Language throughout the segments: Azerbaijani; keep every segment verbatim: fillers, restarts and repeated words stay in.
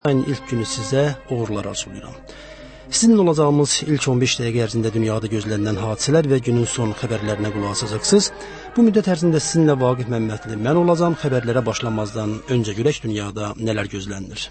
Ayın ilk günü sizə uğurlar arzulayıram. Sizinlə olacağımız ilk on beş dəqiqə ərzində dünyada gözlənilən hadisələr və günün son xəbərlərinə qulaq asacaqsınız. Bu müddət ərzində sizinlə Vaqif Məmmədli mən olacağım. Xəbərlərə başlamazdan öncə görək dünyada nələr gözlənilir.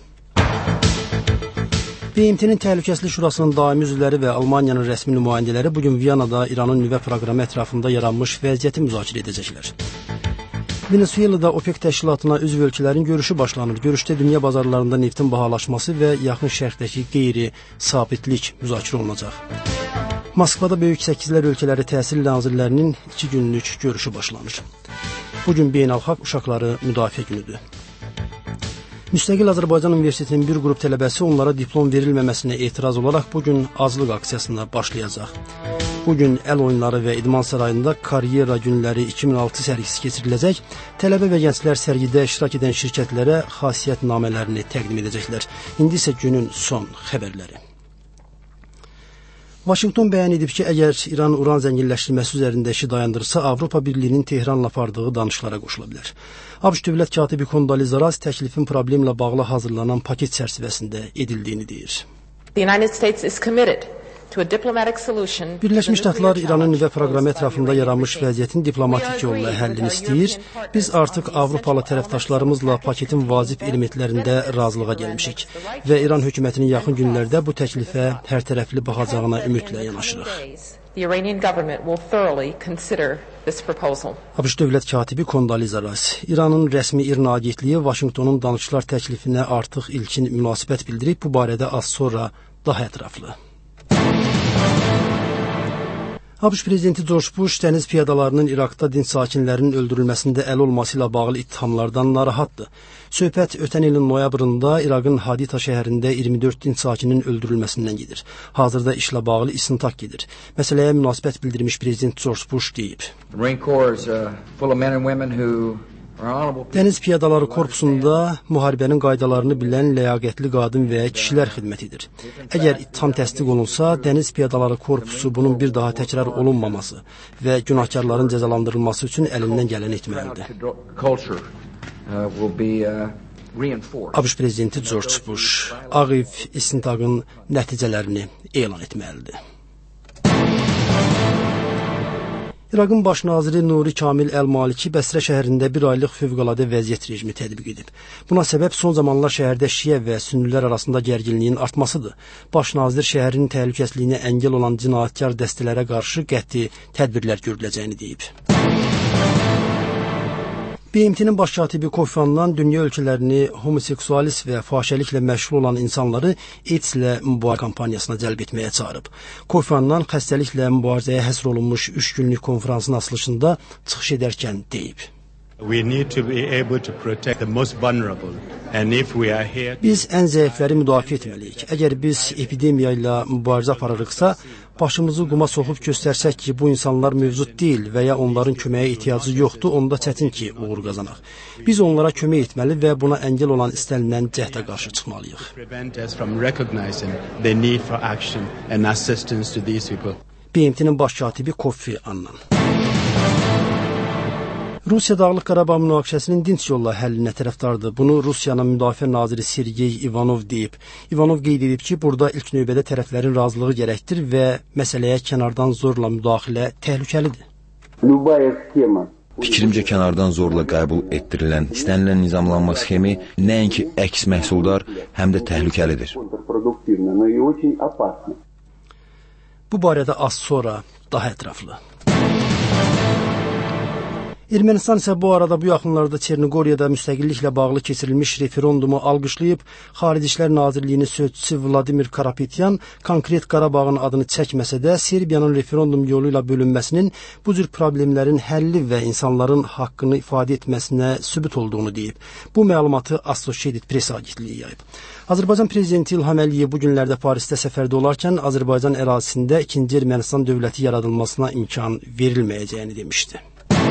B M T-nin Təhlükəsizlik Şurasının daimi üzvləri və Almaniyanın rəsmi nümayəndələri bugün Viyanada İranın nüvə proqramı ətrafında yaranmış vəziyyəti müzakirə edəcəklər. Venezuelada OPEC təşkilatına üzv ölkələrin görüşü başlanır. Görüşdə dünya bazarlarında neftin bahalaşması və yaxın şərqdəki qeyri-sabitlik müzakirə olunacaq. Moskvada Böyük Səkizlər ölkələri təhsil nazirlərinin iki günlük görüşü başlanır. Bugün Beynəlxalq Uşaqları Müdafiə günüdür. Müstəqil Azərbaycan Universitetinin bir qrup tələbəsi onlara diplom verilməməsinə etiraz olaraq bugün azlıq aksiyasına başlayacaq. Bugün əl oyunları və idman sarayında karyera günləri iki min altı sərgisi keçiriləcək. Tələbə və gənclər sərgidə iştirak edən şirkətlərə xasiyyətnamələrini təqdim edəcəklər. İndi isə günün son xəbərləri. Vaşinqton bəyan edib ki, əgər İran uran zənginləşdirməsi üzərində işi dayandırsa, Avropa Birliyinin Tehranla apardığı danışıqlara qoşula bilər. ABŞ dövlət katibi Condoleezza Rice təklifin problemlə bağlı hazırlanan paket çərçivəsində edildiyini deyir. The United States is committed Birləşmiş Ştatlar İranın nüvə proqramı ətrafında yaranmış vəziyyətin diplomatik yolla həllini istəyir. Biz artıq Avropalı tərəfdaşlarımızla paketin vacib elementlərində razılığa gəlmişik və İran hökumətinin yaxın günlərdə bu təklifə hər tərəfli baxacağına ümidlə yanaşırıq. ABŞ dövlət katibi Condoleezza Rice İranın rəsmi İRNA agentliyi Vaşinqtonun danışıqlar təklifinə artıq ilkin münasibət bildirib. Bu barədə az sonra daha ətraflı. ABŞ prezidenti George Bush dəniz piyadalarının İraqda dinc sakinlərinin öldürülməsində əl olması ilə bağlı ittihamlardan narahatdır. Söhbət ötən ilin noyabrında İraqın Haditha şəhərində iyirmi dörd dinc sakinin öldürülməsindən gedir. Hazırda işlə bağlı istintaq gedir. Məsələyə münasibət bildirmiş prezident George Bush deyib. Dəniz Piyadaları Korpusunda müharibənin qaydalarını bilən ləyaqətli qadın və kişilər xidmət edir. Əgər ittiham təsdiq olunsa, Dəniz Piyadaları Korpusu bunun bir daha təkrar olunmaması və günahkarların cəzalandırılması üçün əlindən gələni etməlidir. ABŞ prezidenti George Bush Ağ Ev istintaqın nəticələrini elan etməlidir. İraqın baş naziri Nuri Kamil Əl-Maliki Bəsrə şəhərində bir aylıq fövqəladə vəziyyət rejimi tətbiq edib. Buna səbəb son zamanlar şəhərdə şiə və sünnilər arasında gərginliyin artmasıdır. Baş nazir şəhərin təhlükəsizliyinə əngəl olan cinayətkar dəstələrə qarşı qəti tədbirlər görüləcəyini deyib. B M T-nin baş katibi Kofi Annan dünya ölkələrini homoseksualist və fahişəliklə məşğul olan insanları AIDS-lə mübarizə kampaniyasına cəlb etməyə çağırıb. Kofi Annan xəstəliklə mübarizəyə həsr olunmuş üç günlük konferansın açılışında çıxış edərkən deyib. Biz ən zəifləri müdafiə etməliyik. Əgər biz epidemiya ilə mübarizə aparırıqsa, başımızı quma soxub göstərsək ki, bu insanlar mövcud deyil və ya onların köməyə ehtiyacı yoxdur, onda çətin ki, uğur qazanaq. Biz onlara kömək etməli və buna əngəl olan istənilən cəhdə qarşı çıxmalıyıq. B M T-nin baş katibi Kofi Annan. Rusiya Dağlıq Qarabağ münaqişəsinin dinc yolla həllinə tərəfdardır. Bunu Rusiyanın müdafiə naziri Sergey Ivanov deyib. Ivanov qeyd edib ki, burada ilk növbədə tərəflərin razılığı gərəkdir və məsələyə kənardan zorla müdaxilə təhlükəlidir. Fikrimcə kənardan zorla qəbul etdirilən istənilən nizamlanma sxemi nəinki əks məhsuldar, həm də təhlükəlidir. Bu barədə az sonra daha ətraflı. Ermənistan isə bu arada bu yaxınlarda Çernogoriyada müstəqilliklə bağlı keçirilmiş referendumu alqışlayıb, Xarici İşlər Nazirliyinin sözçüsü Vladimir Karapetyan konkret Qarabağın adını çəkməsə də Serbiyanın referendum yolu ilə bölünməsinin bu cür problemlərin həlli və insanların haqqını ifadə etməsinə sübut olduğunu deyib. Bu məlumatı Associated Press agentliyi yayıb. Azərbaycan prezidenti İlham Əliyev bu günlərdə Parisdə səfərdə olarkən Azərbaycan ərazisində ikinci Ermənistan dövləti yaradılmasına imkan verilməyəcəyini demişdi.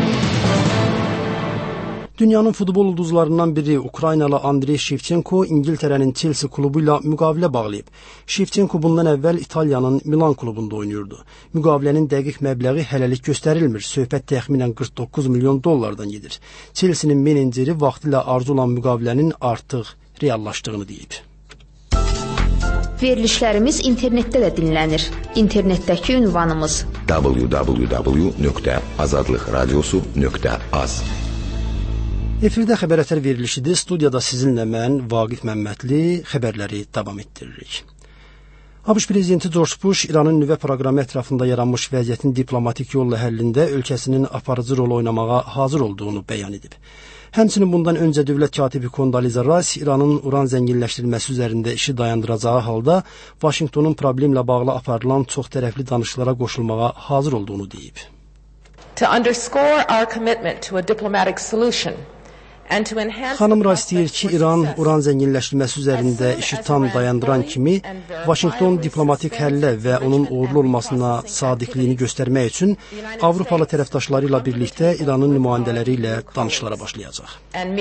Dünyanın futbol ulduzlarından biri Ukraynalı Andrey Shevchenko İngiltərənin Chelsea klubu ilə müqavilə bağlayıb. Shevchenko bundan əvvəl İtaliyanın Milan klubunda oynayırdı. Müqavilənin dəqiq məbləği hələlik göstərilmir. Söhbət təxminən qırx doqquz milyon dollardan gedir. Chelsea-nin meneceri vaxtilə arzu olan müqavilənin artıq reallaşdığını deyib. Verilişlərimiz internetdə də dinlənir. İnternetdəki ünvanımız w w w nöqtə azadlıq radiosu nöqtə az. Efirdə xəbər ətər verilişidir. Studiyada sizinlə mən, Vaqif Məmmədli, xəbərləri davam etdiririk. ABŞ prezidenti George Bush İranın nüvə proqramı ətrafında yaranmış vəziyyətin diplomatik yolla həllində ölkəsinin aparıcı rol oynamağa hazır olduğunu bəyan edib. Həmçinin bundan öncə dövlət katibi Condoleezza Rice İranın uran zənginləşdirilməsi üzərində işi dayandıracağı halda Vaşinqtonun problemlə bağlı aparılan çoxtərəfli danışıqlara qoşulmağa hazır olduğunu deyib. To underscore our commitment to a diplomatic solution, Xanım Rice deyir ki, İran uran zənginləşdirilməsi üzərində işi tam dayandıran kimi Vaşinqton diplomatik həllə və onun uğurlu olmasına sadiqliyini göstərmək üçün Avropalı tərəfdaşları ilə birlikdə İranın nümayəndələri ilə danışıqlara başlayacaq.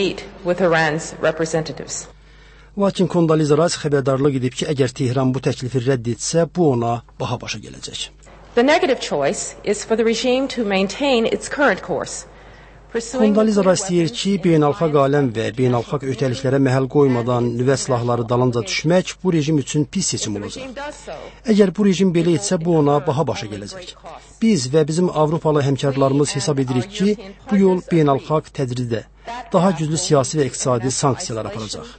Lakin Condoleezza Rice xəbərdarlıq edib ki, əgər Tehran bu təklifi rədd etsə, bu ona baha başa gələcək. The negative choice is for the regime to maintain its current course. Condoleezza Rice deyir ki, beynəlxalq aləm və beynəlxalq öhdəliklərə məhəl qoymadan nüvə silahları dalınca düşmək bu rejim üçün pis seçim olacaq. Əgər bu rejim belə etsə, bu ona baha başa gələcək. Biz və bizim Avropalı həmkarlarımız hesab edirik ki, bu yol beynəlxalq tədricdə daha güclü siyasi və iqtisadi sanksiyalar aparacaq.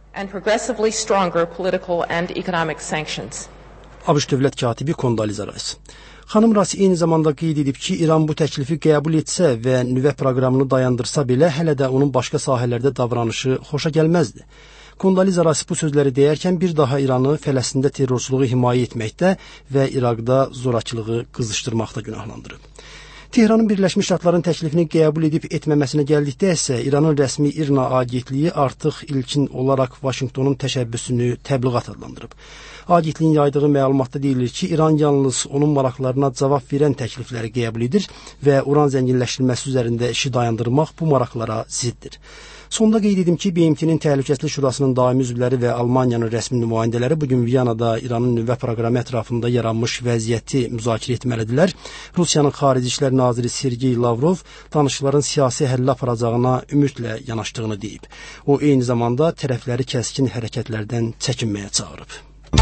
ABŞ dövlət katibi Condoleezza Rice. Xanım Rice eyni zamanda qeyd edib ki, İran bu təklifi qəbul etsə və nüvə proqramını dayandırsa belə, hələ də onun başqa sahələrdə davranışı xoşa gəlməzdi. Condoleezza Rice bu sözləri deyərkən bir daha İranı Fələstində terrorçuluğu himayə etməkdə və İraqda zorakılığı qızışdırmaqda günahlandırıb. Tehranın Birləşmiş Ştatların təklifini qəbul edib etməməsinə gəldikdə isə İranın rəsmi İRNA agentliyi artıq ilkin olaraq Vaşinqtonun təşəbbüsünü təbliğat adlandırıb. Agentliyin yaydığı məlumatda deyilir ki, İran yalnız onun maraqlarına cavab verən təklifləri qəbul edir və uran zənginləşdirilməsi üzərində işi dayandırmaq bu maraqlara ziddir. Sonda qeyd edim ki, B M T-nin Təhlükəsizlik Şurasının daimi üzvləri və Almaniyanın rəsmi nümayəndələri bugün Viyanada İranın nüvə proqramı ətrafında yaranmış vəziyyəti müzakirə etməlidirlər. Rusiyanın Xarici İşlər naziri Sergey Lavrov danışıqların siyasi həllə aparacağına ümidlə yanaşdığını deyib. O eyni zamanda tərəfləri kəskin hərəkətlərdən çəkinməyə çağırıb.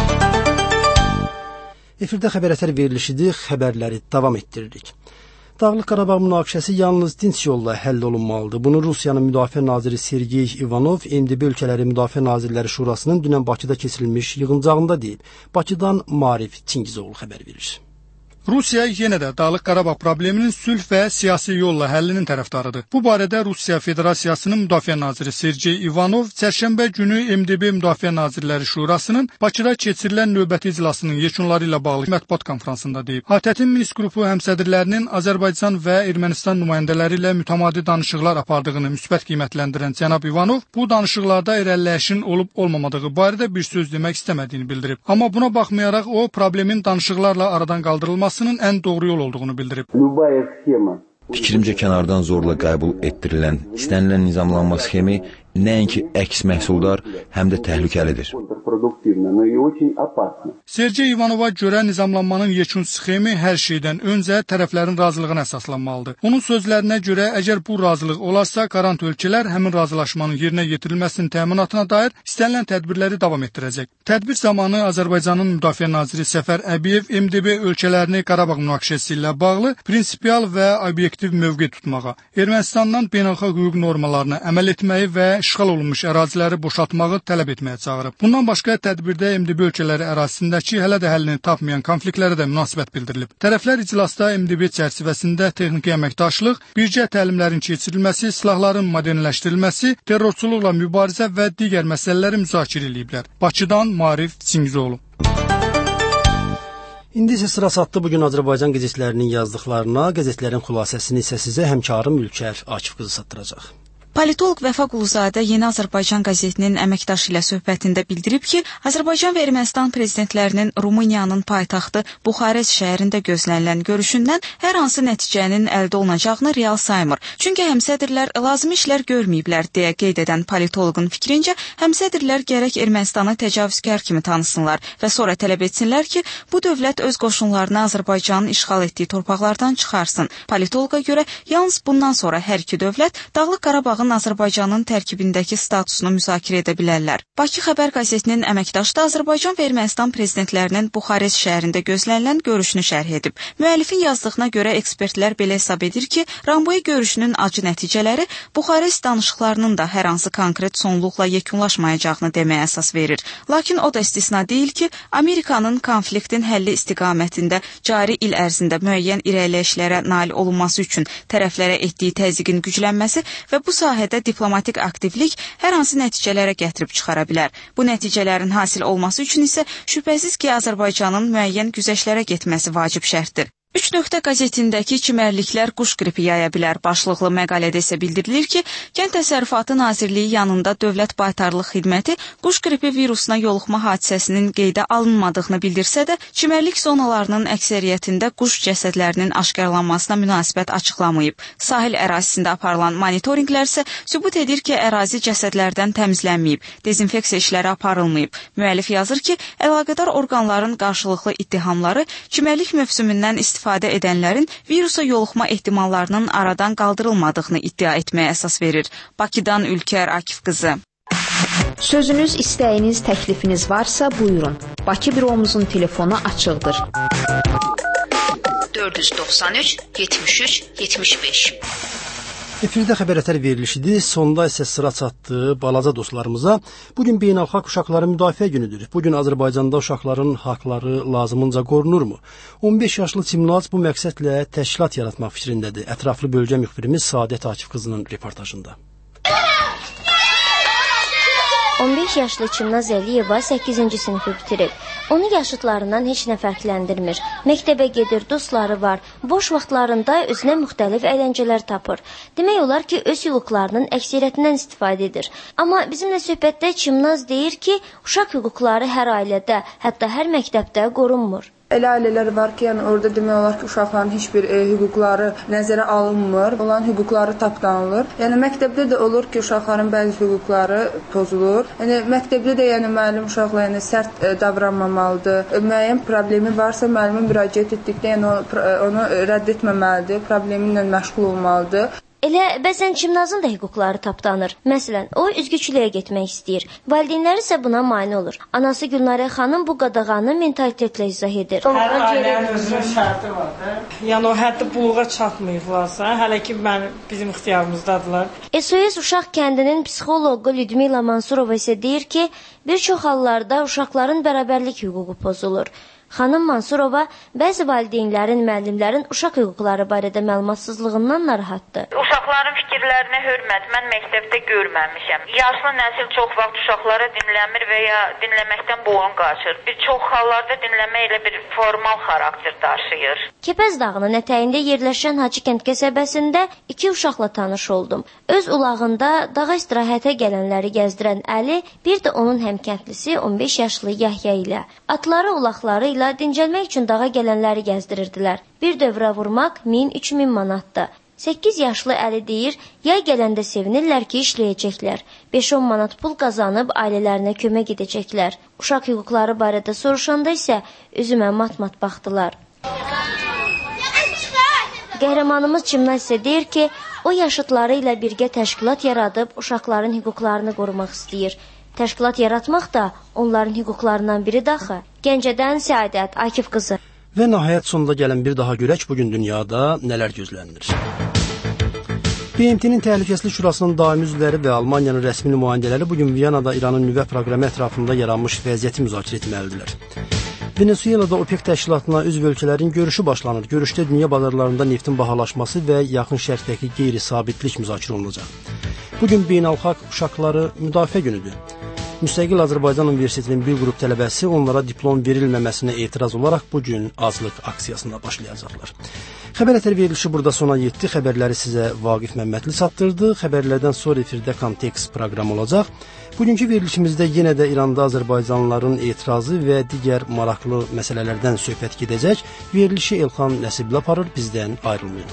Efirdə xəbər ətər verilişidir, xəbərləri davam etdiririk. Dağlıq Qarabağ münaqişəsi yalnız dinç yolla həll olunmalıdır. Bunu Rusiyanın Müdafiə naziri Sergey Ivanov M D B ölkələri Müdafiə Nazirləri Şurasının dünən Bakıda keçirilmiş yığıncağında deyib. Bakıdan Marif Çingizoğlu xəbər verir. Rusiya yenə də Dağlıq Qarabağ probleminin sülh və siyasi yolla həllinin tərəfdarıdır. Bu barədə Rusiya Federasiyasının Müdafiə naziri Sergey Ivanov çərşənbə günü M D B Müdafiə Nazirləri Şurasının Bakıda keçirilən növbəti iclasının yekunları ilə bağlı mətbuat konfransında deyib. ATƏT-in Minsk qrupu həmsədrlərinin Azərbaycan və Ermənistan nümayəndələri ilə mütəmadi danışıqlar apardığını müsbət qiymətləndirən cənab Ivanov bu danışıqlarda irəliləyişin olub-olmamadığı barədə bir söz demək istəmədiyini bildirib. Amma buna baxmayaraq o problemin danışıqlarla aradan qaldırılması ən doğru yol olduğunu bildirib. Fikrimcə kənardan zorla qəbul etdirilən, istənilən nizamlanma sxemi nəinki əks məhsuldar, həm də təhlükəlidir. Sergey Ivanova görə nizamlanmanın yekun sxemi hər şeydən öncə tərəflərin razılığına əsaslanmalıdır. Onun sözlərinə görə, əgər bu razılıq olarsa, qarant ölkələr həmin razılaşmanın yerinə yetirilməsinin təminatına dair istənilən tədbirləri davam etdirəcək. Tədbir zamanı Azərbaycanın Müdafiə naziri Səfər Əbiyev M D B ölkələrini Qarabağ münaqişəsi ilə bağlı prinsipial və obyektiv mövqe tutmağa, Ermənistandan beynəlxalq hüquq normalarına əməl etməyi və işğal olunmuş əraziləri boşaltmağı tələb etməyə çağırıb. Bundan başqa tədbirdə M D B ölkələri ərazisindəki hələ də həllini tapmayan konfliktlərə də münasibət bildirilib. Tərəflər iclasda M D B çərçivəsində texniki əməkdaşlıq, birgə təlimlərin keçirilməsi, silahların modernləşdirilməsi, terrorçuluqla mübarizə və digər məsələləri müzakirə ediblər. Bakıdan Marif Çingizoğlu. İndi isə sıra çatdı bugün Azərbaycan qəzetlərinin yazdıqlarına, qəzetlərin xülasəsini isə sizə həmkarım Ülkər Akif qızı çatdıracaq. Politoloq Vəfa Quluzadə Yeni Azərbaycan qəzetinin əməkdaşı ilə söhbətində bildirib ki, Azərbaycan və Ermənistan prezidentlərinin Rumıniyanın paytaxtı Buxarest şəhərində gözlənilən görüşündən hər hansı nəticənin əldə olunacağını real saymır. Çünki həmsədrlər lazımi işlər görməyiblər deyə qeyd edən politoloqun fikrincə, həmsədrlər gərək Ermənistanı təcavüzkar kimi tanısınlar və sonra tələb etsinlər ki, bu dövlət öz qoşunlarını Azərbaycanın işğal etdiyi torpaqlardan çıxarsın. Politoloqa görə yalnız bundan sonra hər iki dövlət Dağlıq Qarabağı uşağın Azərbaycanın tərkibindəki statusunu müzakirə edə bilərlər. Bakı Xəbər qəzetinin əməkdaşı da Azərbaycan və Ermənistan prezidentlərinin Buxarest şəhərində gözlənilən görüşünü şərh edib. Müəllifin yazdığına görə ekspertlər belə hesab edir ki, Ramboy görüşünün acı nəticələri Buxarest danışıqlarının da hər hansı konkret sonluqla yekunlaşmayacağını deməyə əsas verir. Lakin o da istisna deyil ki, Amerikanın konfliktin həlli istiqamətində cari il ərzində müəyyən irəliləyişlərə nail olunması üçün tərəflərə etdiyi təzyiqin güclənməsi və bu sahədə diplomatik aktivlik hər hansı nəticələrə gətirib çıxara bilər. Bu nəticələrin hasil olması üçün isə şübhəsiz ki, Azərbaycanın müəyyən güzəştlərə getməsi vacib şərtdir. Üç nöqtə qəzetindəki çimərliklər quş qripi yaya bilər. Başlıqlı məqalədə isə bildirilir ki, Kənd Təsərrüfatı Nazirliyi yanında Dövlət Baytarlıq Xidməti quş qripi virusuna yoluxma hadisəsinin qeydə alınmadığını bildirsə də, çimərlik zonalarının əksəriyyətində quş cəsədlərinin aşkarlanmasına münasibət açıqlamayıb. Sahil ərazisində aparılan monitorinqlər isə sübut edir ki, ərazi cəsədlərdən təmizlənməyib, dezinfeksiya işləri aparılmayıb. Müəllif yazır ki, əlaqədar orqanların qarşılıqlı ittihamları çimərlik mövsümündən istifadə istifadə edənlərin virusa yoluxma ehtimallarının aradan qaldırılmadığını iddia etməyə əsas verir. Bakıdan Ülkər Akif qızı. Sözünüz, istəyiniz, təklifiniz varsa buyurun. Bakı büromuzun telefonu açıqdır. dörd yüz doxsan üç yetmiş üç yetmiş beş. Efirdə xəbər-ətər verilişidir. Sonda isə sıra çatdı balaca dostlarımıza. Bugün Beynəlxalq Uşaqların Müdafiə Günüdür. Bugün Azərbaycanda uşaqların haqları lazımınca qorunurmu? on beş yaşlı Çimnaz bu məqsədlə təşkilat yaratmaq fikrindədir. Ətraflı bölgə müxbirimiz Saadət Akif qızının reportajında. on beş yaşlı Çimnaz Əliyeva səkkizinci sinifi bitirib. Onu yaşıtlarından heç nə fərqləndirmir. Məktəbə gedir, dostları var. Boş vaxtlarında özünə müxtəlif əyləncələr tapır. Demək olar ki, öz hüquqlarının əksəriyyətindən istifadə edir. Amma bizimlə söhbətdə Çimnaz deyir ki, uşaq hüquqları hər ailədə, hətta hər məktəbdə qorunmur. Elə ailələr var ki, yəni orada demək olar ki, uşaqların heç bir e, hüquqları nəzərə alınmır, olan hüquqları tapdanılır. Yəni məktəbdə də olur ki, uşaqların bəzi hüquqları pozulur. Yəni məktəbdə də yəni müəllim uşaqla yəni sərt e, davranmamalıdır. E, müəyyən problemi varsa müəllimə müraciət etdikdə yəni onu, onu rədd etməməlidir, problemi ilə məşğul olmalıdır. Elə bəzən Çimnazın da hüquqları tapdanır. Məsələn, o üzgüçülüyə getmək istəyir. Valideynləri isə buna mane olur. Anası Gülnarə xanım bu qadağanı mentalitetlə izah edir. Hər ailənin özünün şərti var da. Yəni o hətta buluğa çatmayıblarsa, hələ ki mən bizim ixtiyarımızdadılar. S O S Uşaq kəndinin psixoloqu Lyudmila Mansurova isə deyir ki, bir çox hallarda uşaqların bərabərlik hüququ pozulur. Xanım Mansurova bəzi valideynlərin, müəllimlərin uşaq hüquqları barədə məlumatsızlığından narahatdır. Uşaqların fikirlərinə hörmət mən məktəbdə görməmişəm. Yaşlı nəsil çox vaxt uşaqlara dinləmir və ya dinləməkdən boyun qaçır. Bir çox hallarda dinləmə elə bir formal xarakter daşıyır. Kəpəz dağının ətəyində yerləşən Hacıkənd qəsəbəsində iki uşaqla tanış oldum. Öz ulağında dağa istirahətə gələnləri gəzdirən Əli, bir də onun həmkəndlisi on beş yaşlı Yahya ilə. Atları ulaqları ilə dincəlmək üçün dağa gələnləri gəzdirirdilər. Bir dövrə vurmaq min üç min manatdır. səkkiz yaşlı Əli deyir, yay gələndə sevinirlər ki, işləyəcəklər. beş on manat pul qazanıb ailələrinə kömək edəcəklər. Uşaq hüquqları barədə soruşanda isə üzümə mat-mat baxdılar. Qəhrəmanımız Çimnaz isə deyir ki, o yaşıtları ilə birgə təşkilat yaradıb uşaqların hüquqlarını qorumaq istəyir. Təşkilat yaratmaq da onların hüquqlarından biri daxı. Gəncədən Səadət Akif qızı. Və nəhayət sonunda gələn bir daha görək bugün dünyada nələr gözlənilir. B M T-nin Təhlükəsizlik Şurasının daimi üzvləri və Almaniyanın rəsmi nümayəndələri bugün Viyanada İranın nüvə proqramı ətrafında yaranmış vəziyyəti müzakirə etməlidirlər. Venezuelada OPEC təşkilatına üzv ölkələrin görüşü başlanır. Görüşdə dünya bazarlarında neftin bahalaşması və yaxın şərqdəki qeyri-sabitlik müzakirə olunacaq. Bugün Beynəlxalq Uşaqları Müdafiə Günüdür. Müstəqil Azərbaycan Universitetinin bir qrup tələbəsi onlara diplom verilməməsinə etiraz olaraq bugün azlıq aksiyasına başlayacaqlar. Xəbər-ətər verilişi burada sona yetdi. Xəbərləri sizə Vaqif Məmmədli çatdırdı. Xəbərlərdən sonra efirdə Kontekst proqramı olacaq. Bugünkü verilişimizdə yenə də İranda Azərbaycanlıların etirazı və digər maraqlı məsələlərdən söhbət gedəcək. Verilişi Elxan Nəsibli aparır, bizdən ayrılmayın.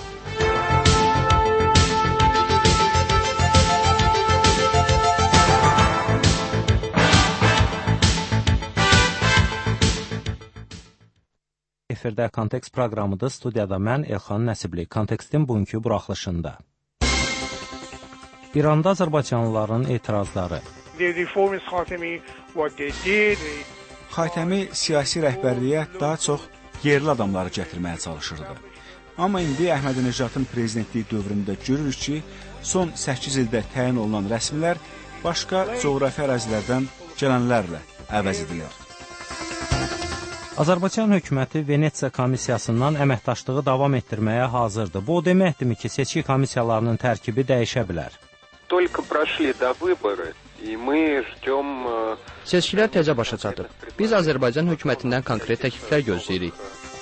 Efirdə Kontekst proqramıdır. Studiyada mən Elxan Nəsibli. Kontekstin bugünkü buraxılışında. B İranda azərbaycanlıların etirazları. Xatəmi siyasi rəhbərliyə daha çox yerli adamları gətirməyə çalışırdı. Amma indi Əhmədinəcadın prezidentliyi dövründə görürük ki, son səkkiz ildə təyin olunan rəsmilər başqa coğrafi ərazilərdən gələnlərlə əvəz edilir. Azərbaycan hökuməti Venesiya komissiyasından əməkdaşlığı davam etdirməyə hazırdır. Bu o deməkdirmi ki, seçki komissiyalarının tərkibi dəyişə bilər? Seçkilər tezə başa çatıb. Biz Azərbaycan hökumətindən konkret təkliflər gözləyirik.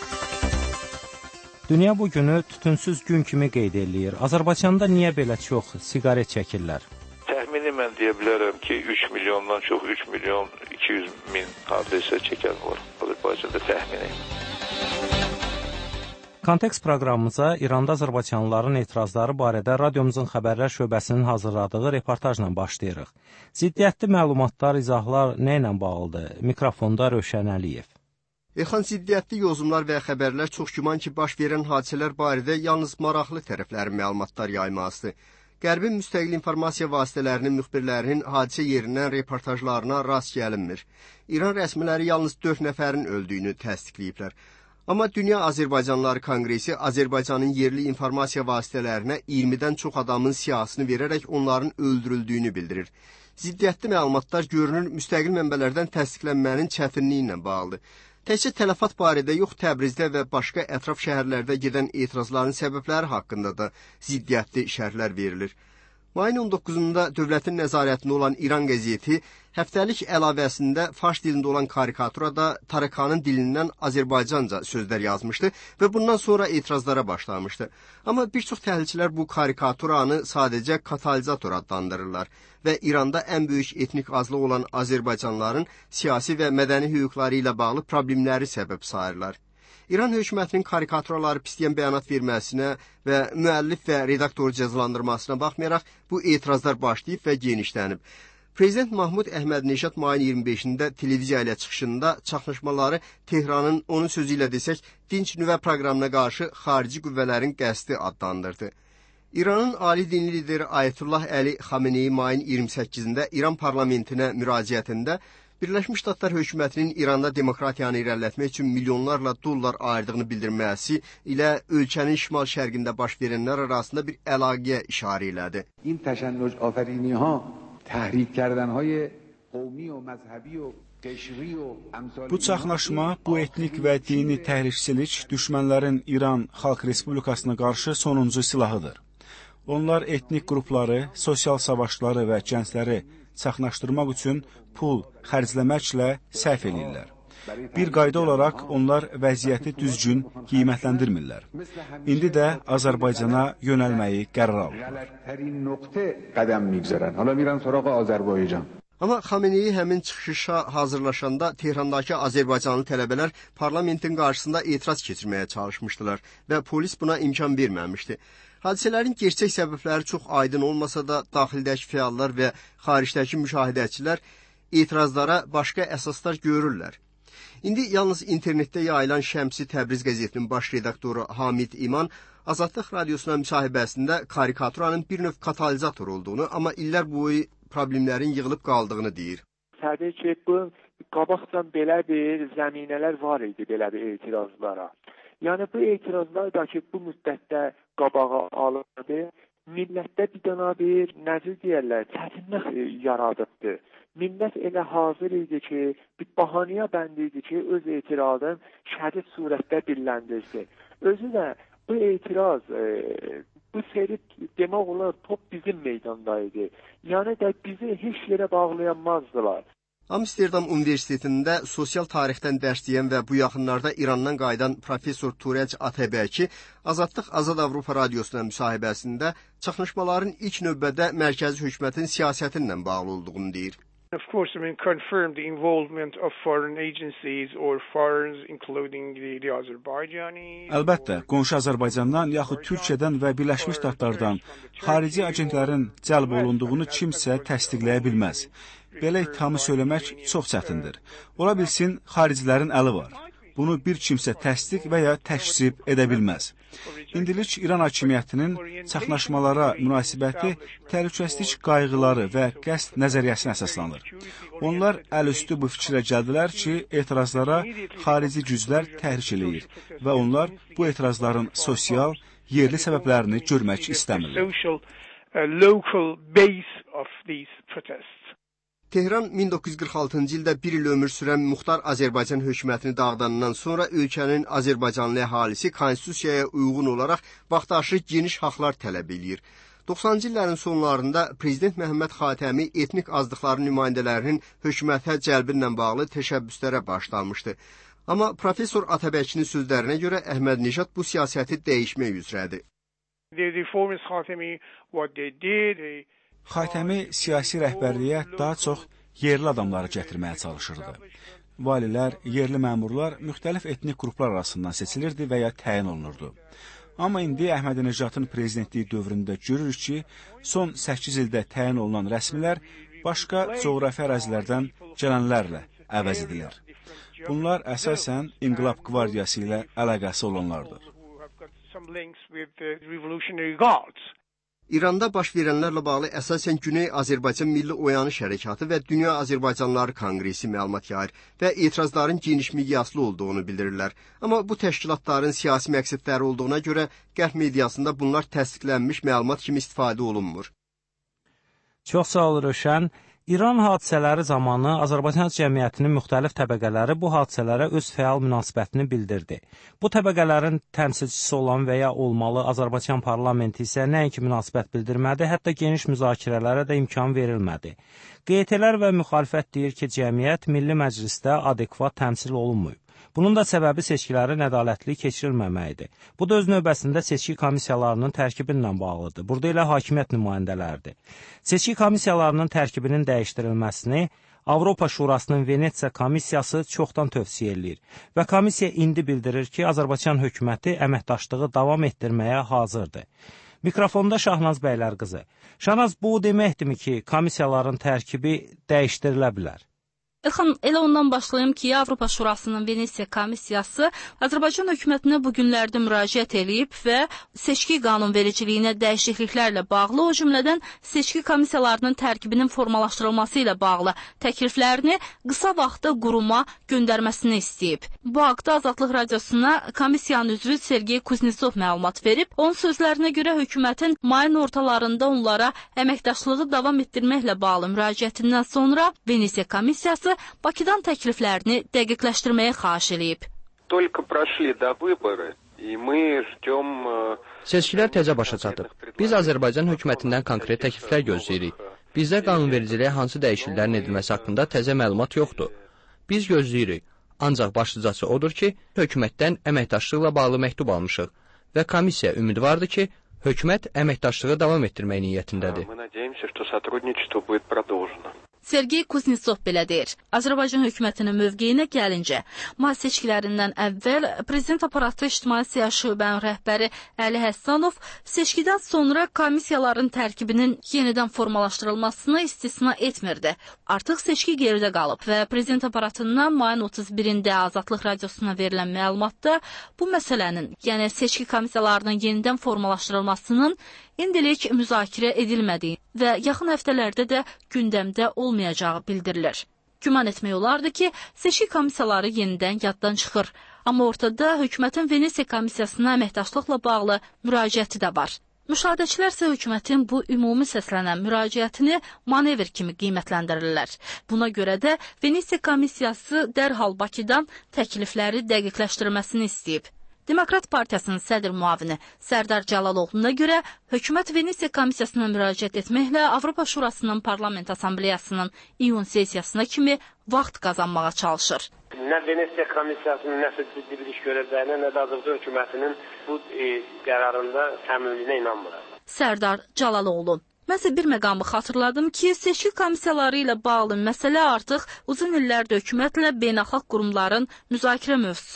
Dünya bu günü tütünsüz gün kimi qeyd eləyir. Azərbaycanda niyə belə çox siqaret çəkirlər? Təxmini mən deyə bilərəm ki, üç milyondan çox, üç milyon iki yüz min hardasa çəkən var Azərbaycanda təxmini. Kontekst proqramımıza İranda azərbaycanlıların etirazları barədə radiomuzun xəbərlər şöbəsinin hazırladığı reportajla başlayırıq. Ziddiyyətli məlumatlar, izahlar nə ilə bağlıdır? Mikrofonda Rövşən Əliyev. Elxan, ziddiyyətli yozumlar və xəbərlər çox güman ki, baş verən hadisələr barədə yalnız maraqlı tərəflərin məlumatlar yaymasıdır. Qərbin müstəqil informasiya vasitələrinin müxbirlərinin hadisə yerindən reportajlarına rast gəlinmir. İran rəsmiləri yalnız dörd nəfərin öldüyünü təsdiqləyiblər. Amma Dünya Azərbaycanlıları Konqresi Azərbaycanın yerli informasiya vasitələrinə iyirmidən çox adamın siyasını verərək onların öldürüldüyünü bildirir. Ziddiyyətli məlumatlar görünür müstəqil mənbələrdən təsdiqlənmənin çətinliyi ilə bağlıdır. Təkcə tələfat barədə yox, Təbrizdə və başqa ətraf şəhərlərdə gedən etirazların səbəbləri haqqında da ziddiyyətli şərhlər verilir. Mayın on doqquzunda dövlətin nəzarətində olan İran qəzeti həftəlik əlavəsində fars dilində olan karikaturada Tarakanın dilindən Azərbaycanca sözlər yazmışdı və bundan sonra etirazlara başlamışdı. Amma bir çox təhlilçilər bu karikaturanı sadəcə katalizator adlandırırlar və İranda ən böyük etnik azlıq olan Azərbaycanlıların siyasi və mədəni hüquqları ilə bağlı problemləri səbəb sayırlar. İran hökumətinin karikaturaları pisləyən bəyanat verməsinə və müəllif və redaktoru cəzalandırmasına baxmayaraq bu etirazlar başlayıb və genişlənib. Prezident Mahmud Əhmədinəcad mayın iyirmi beşində televiziya ilə çıxışında çaxnaşmaları Tehranın, onun sözü ilə desək, dinc nüvə proqramına qarşı xarici qüvvələrin qəsdi adlandırdı. İranın ali dini lideri Ayətullah Əli Xameneyi mayın iyirmi səkkizində İran parlamentinə müraciətində Birləşmiş Ştatlar hökumətinin İranda demokratiyanı irələtmək üçün milyonlarla dollar ayırdığını bildirməsi ilə ölkənin şimal-şərqində baş verənlər arasında bir əlaqəyə işarə elədi. İn təşənnüc afəriniyha təhrik kərdanhay qovmi və məzhəbi və qəşri və Bu çaxnaşma, bu etnik və dini təhrikçilik düşmənlərin İran Xalq Respublikasına qarşı sonuncu silahıdır. Onlar etnik qrupları, sosial savaşları və gəncləri çaxnaşdırmaq üçün pul xərcləməklə səhv edirlər. Bir qayda olaraq onlar vəziyyəti düzgün qiymətləndirmirlər. İndi də Azərbaycana yönəlməyi qərar alırlar. Amma Xameneyi həmin çıxışa hazırlaşanda Tehrandakı Azərbaycanlı tələbələr parlamentin qarşısında etiraz keçirməyə çalışmışdılar və polis buna imkan verməmişdi. Hadisələrin gerçək səbəbləri çox aydın olmasa da, daxildəki fəallar və xaricdəki müşahidəçilər etirazlara başqa əsaslar görürlər. İndi yalnız internetdə yayılan Şəmsi Təbriz qəzetinin baş redaktoru Hamid İman Azadlıq Radiosuna müsahibəsində karikaturanın bir növ katalizator olduğunu, amma illər boyu problemlərin yığılıb qaldığını deyir. Təbii ki, bu qabaqdan belə bir zəminələr var idi belə bir etirazlara. Yəni bu etirazlar da ki, bu müddətdə qabağa alındı, millətdə bir dana bir nəzir deyərlər, çətinlik yaradıbdı. Millət elə hazır idi ki, bir bahanəyə bənd idi ki, öz etirazın şədid surətdə birləndirsin. Özü də bu etiraz, e, bu seri demək olar top bizim meydandaydı. Yəni də bizi heç yerə bağlayanmazdılar. Amsterdam Universitetində sosial tarixdən dərs deyən və bu yaxınlarda İrandan qayıdan professor Turec Atabəki Azadlıq Azad Avropa Radiosuna müsahibəsində çaxnaşmaların ilk növbədə mərkəzi hökumətin siyasəti ilə bağlı olduğunu deyir. Of course, I mean, confirmed the involvement of foreign agencies or foreigners, including the, the Azerbaijani. Əlbəttə, qonşu Azərbaycandan yaxud Türkiyədən və Birləşmiş Ştatlardan xarici agentlərin cəlb olunduğunu kimsə təsdiqləyə bilməz. Belə ittihamı söyləmək çox çətindir. Ola bilsin, xaricilərin əli var. bunu bir kimsə təsdiq və ya təkzib edə bilməz. İndilik İran hakimiyyətinin çaxnaşmalara münasibəti təhlükəsizlik qayğıları və qəsd nəzəriyyəsinə əsaslanır. Onlar əlüstü bu fikrə gəldilər ki, etirazlara xarici güclər təhrik eləyir və onlar bu etirazların sosial, yerli səbəblərini görmək istəmirlər. Tehran min doqquz yüz qırx altıncı ildə bir il ömür sürən Muxtar Azərbaycan hökumətini dağıdandan sonra ölkənin Azərbaycanlı əhalisi konstitusiyaya uyğun olaraq vaxtaşırı geniş haqlar tələb eləyir. doxsanıncı illərin sonlarında Prezident Məhəmməd Xatəmi etnik azlıqların nümayəndələrinin hökumətə cəlbi ilə bağlı təşəbbüslərə başlanmışdı. Amma professor Atabəkinin sözlərinə görə Əhməd Nijad bu siyasəti dəyişmək üzrədir. Xatəmi siyasi rəhbərliyə daha çox yerli adamları gətirməyə çalışırdı. Valilər, yerli məmurlar müxtəlif etnik qruplar arasından seçilirdi və ya təyin olunurdu. Amma indi Əhmədinəcadın prezidentliyi dövründə görürük ki, son səkkiz ildə təyin olunan rəsmilər başqa coğrafi ərazilərdən gələnlərlə əvəz edilir. Bunlar əsasən İnqilab Qvardiyası ilə əlaqəsi olanlardır. İranda baş verənlərlə bağlı əsasən Güney Azərbaycan Milli Oyanış Hərəkatı və Dünya Azərbaycanlıları Konqresi məlumat yayır və etirazların geniş miqyaslı olduğunu bildirirlər. Amma bu təşkilatların siyasi məqsədləri olduğuna görə qərb mediasında bunlar təsdiqlənmiş məlumat kimi istifadə olunmur. Çox sağ ol Rövşən. İran hadisələri zamanı Azərbaycan cəmiyyətinin müxtəlif təbəqələri bu hadisələrə öz fəal münasibətini bildirdi. Bu təbəqələrin təmsilçisi olan və ya olmalı Azərbaycan parlamenti isə nəinki münasibət bildirmədi, hətta geniş müzakirələrə də imkan verilmədi. Q Y T-lər və müxalifət deyir ki, cəmiyyət Milli Məclisdə adekvat təmsil olunmayıb. Bunun da səbəbi seçkilərin ədalətli keçirilməməyidir. Bu da öz növbəsində seçki komissiyalarının tərkibi ilə bağlıdır. Burada elə hakimiyyət nümayəndələridir. Seçki komissiyalarının tərkibinin dəyişdirilməsini Avropa Şurasının Venesiya komissiyası çoxdan tövsiyə eləyir və komissiya indi bildirir ki, Azərbaycan hökuməti əməkdaşlığı davam etdirməyə hazırdır. Mikrofonda Şahnaz Bəylərqızı. Şahnaz, bu deməkdirmi ki, komissiyaların tərkibi dəyişdirilə bilər? Elxan, elə ondan başlayım ki, Avropa Şurasının Venesiya komissiyası Azərbaycan hökumətinə bu günlərdə müraciət edib və seçki qanunvericiliyinə dəyişikliklərlə bağlı, o cümlədən seçki komissiyalarının tərkibinin formalaşdırılması ilə bağlı təkliflərini qısa vaxtda quruma göndərməsini istəyib. Bu haqda Azadlıq Radiosuna komissiyanın üzvü Sergey Kuznetsov məlumat verib. Onun sözlərinə görə hökumətin mayın ortalarında onlara əməkdaşlığı davam etdirməklə bağlı müraciətindən sonra Venesiya komissiyası Bakıdan təkliflərini dəqiqləşdirməyə xahiş edib. Seçkilər təzə başa çatıb. Biz Azərbaycan hökumətindən konkret təkliflər gözləyirik. Bizdə qanunvericiliyə hansı dəyişikliklərin edilməsi haqqında təzə məlumat yoxdur. Biz gözləyirik. Ancaq başlıcası odur ki, hökumətdən əməkdaşlıqla bağlı məktub almışıq və komissiya ümidvardır ki, hökumət əməkdaşlığı davam etdirmək niyyətindədir. Sergey Kuznetsov belə deyir. Azərbaycan hökumətinin mövqeyinə gəlincə, may seçkilərindən əvvəl Prezident Aparatı İctimai Siyasi Şöbənin rəhbəri Əli Həssanov seçkidən sonra komissiyaların tərkibinin yenidən formalaşdırılmasını istisna etmirdi. Artıq seçki geridə qalıb və Prezident Aparatından mayın otuz birində Azadlıq Radiosuna verilən məlumatda bu məsələnin, yəni seçki komissiyalarının yenidən formalaşdırılmasının indilik müzakirə edilmədiyi və yaxın həftələrdə də gündəmdə olmayacağı bildirilir. Güman etmək olardı ki, seçki komissiyaları yenidən yaddan çıxır. Amma ortada hökumətin Venesiya komissiyasına əməkdaşlıqla bağlı müraciəti də var. Müşahidəçilər isə hökumətin bu ümumi səslənən müraciətini manevr kimi qiymətləndirirlər. Buna görə də Venesiya komissiyası dərhal Bakıdan təklifləri dəqiqləşdirməsini istəyib. Demokrat Partiyasının sədr müavini Sərdar Cəlaloğlu'na görə hökumət Venesiya komissiyasına müraciət etməklə Avropa Şurasının Parlament Assambleyasının iyun sessiyasına kimi vaxt qazanmağa çalışır. Nə Venesiya komissiyasının nəsə ciddi bir iş görəcəyinə, nə də Azərbaycan hökumətinin bu e, qərarında səmimiliyinə inanmıram. Sərdar Cəlaloğlu. Məsələn, bir məqamı xatırladım ki, seçki komissiyaları ilə bağlı məsələ artıq uzun illərdir hökumətlə beynəlxalq qurumların müzakirə mövzusudur.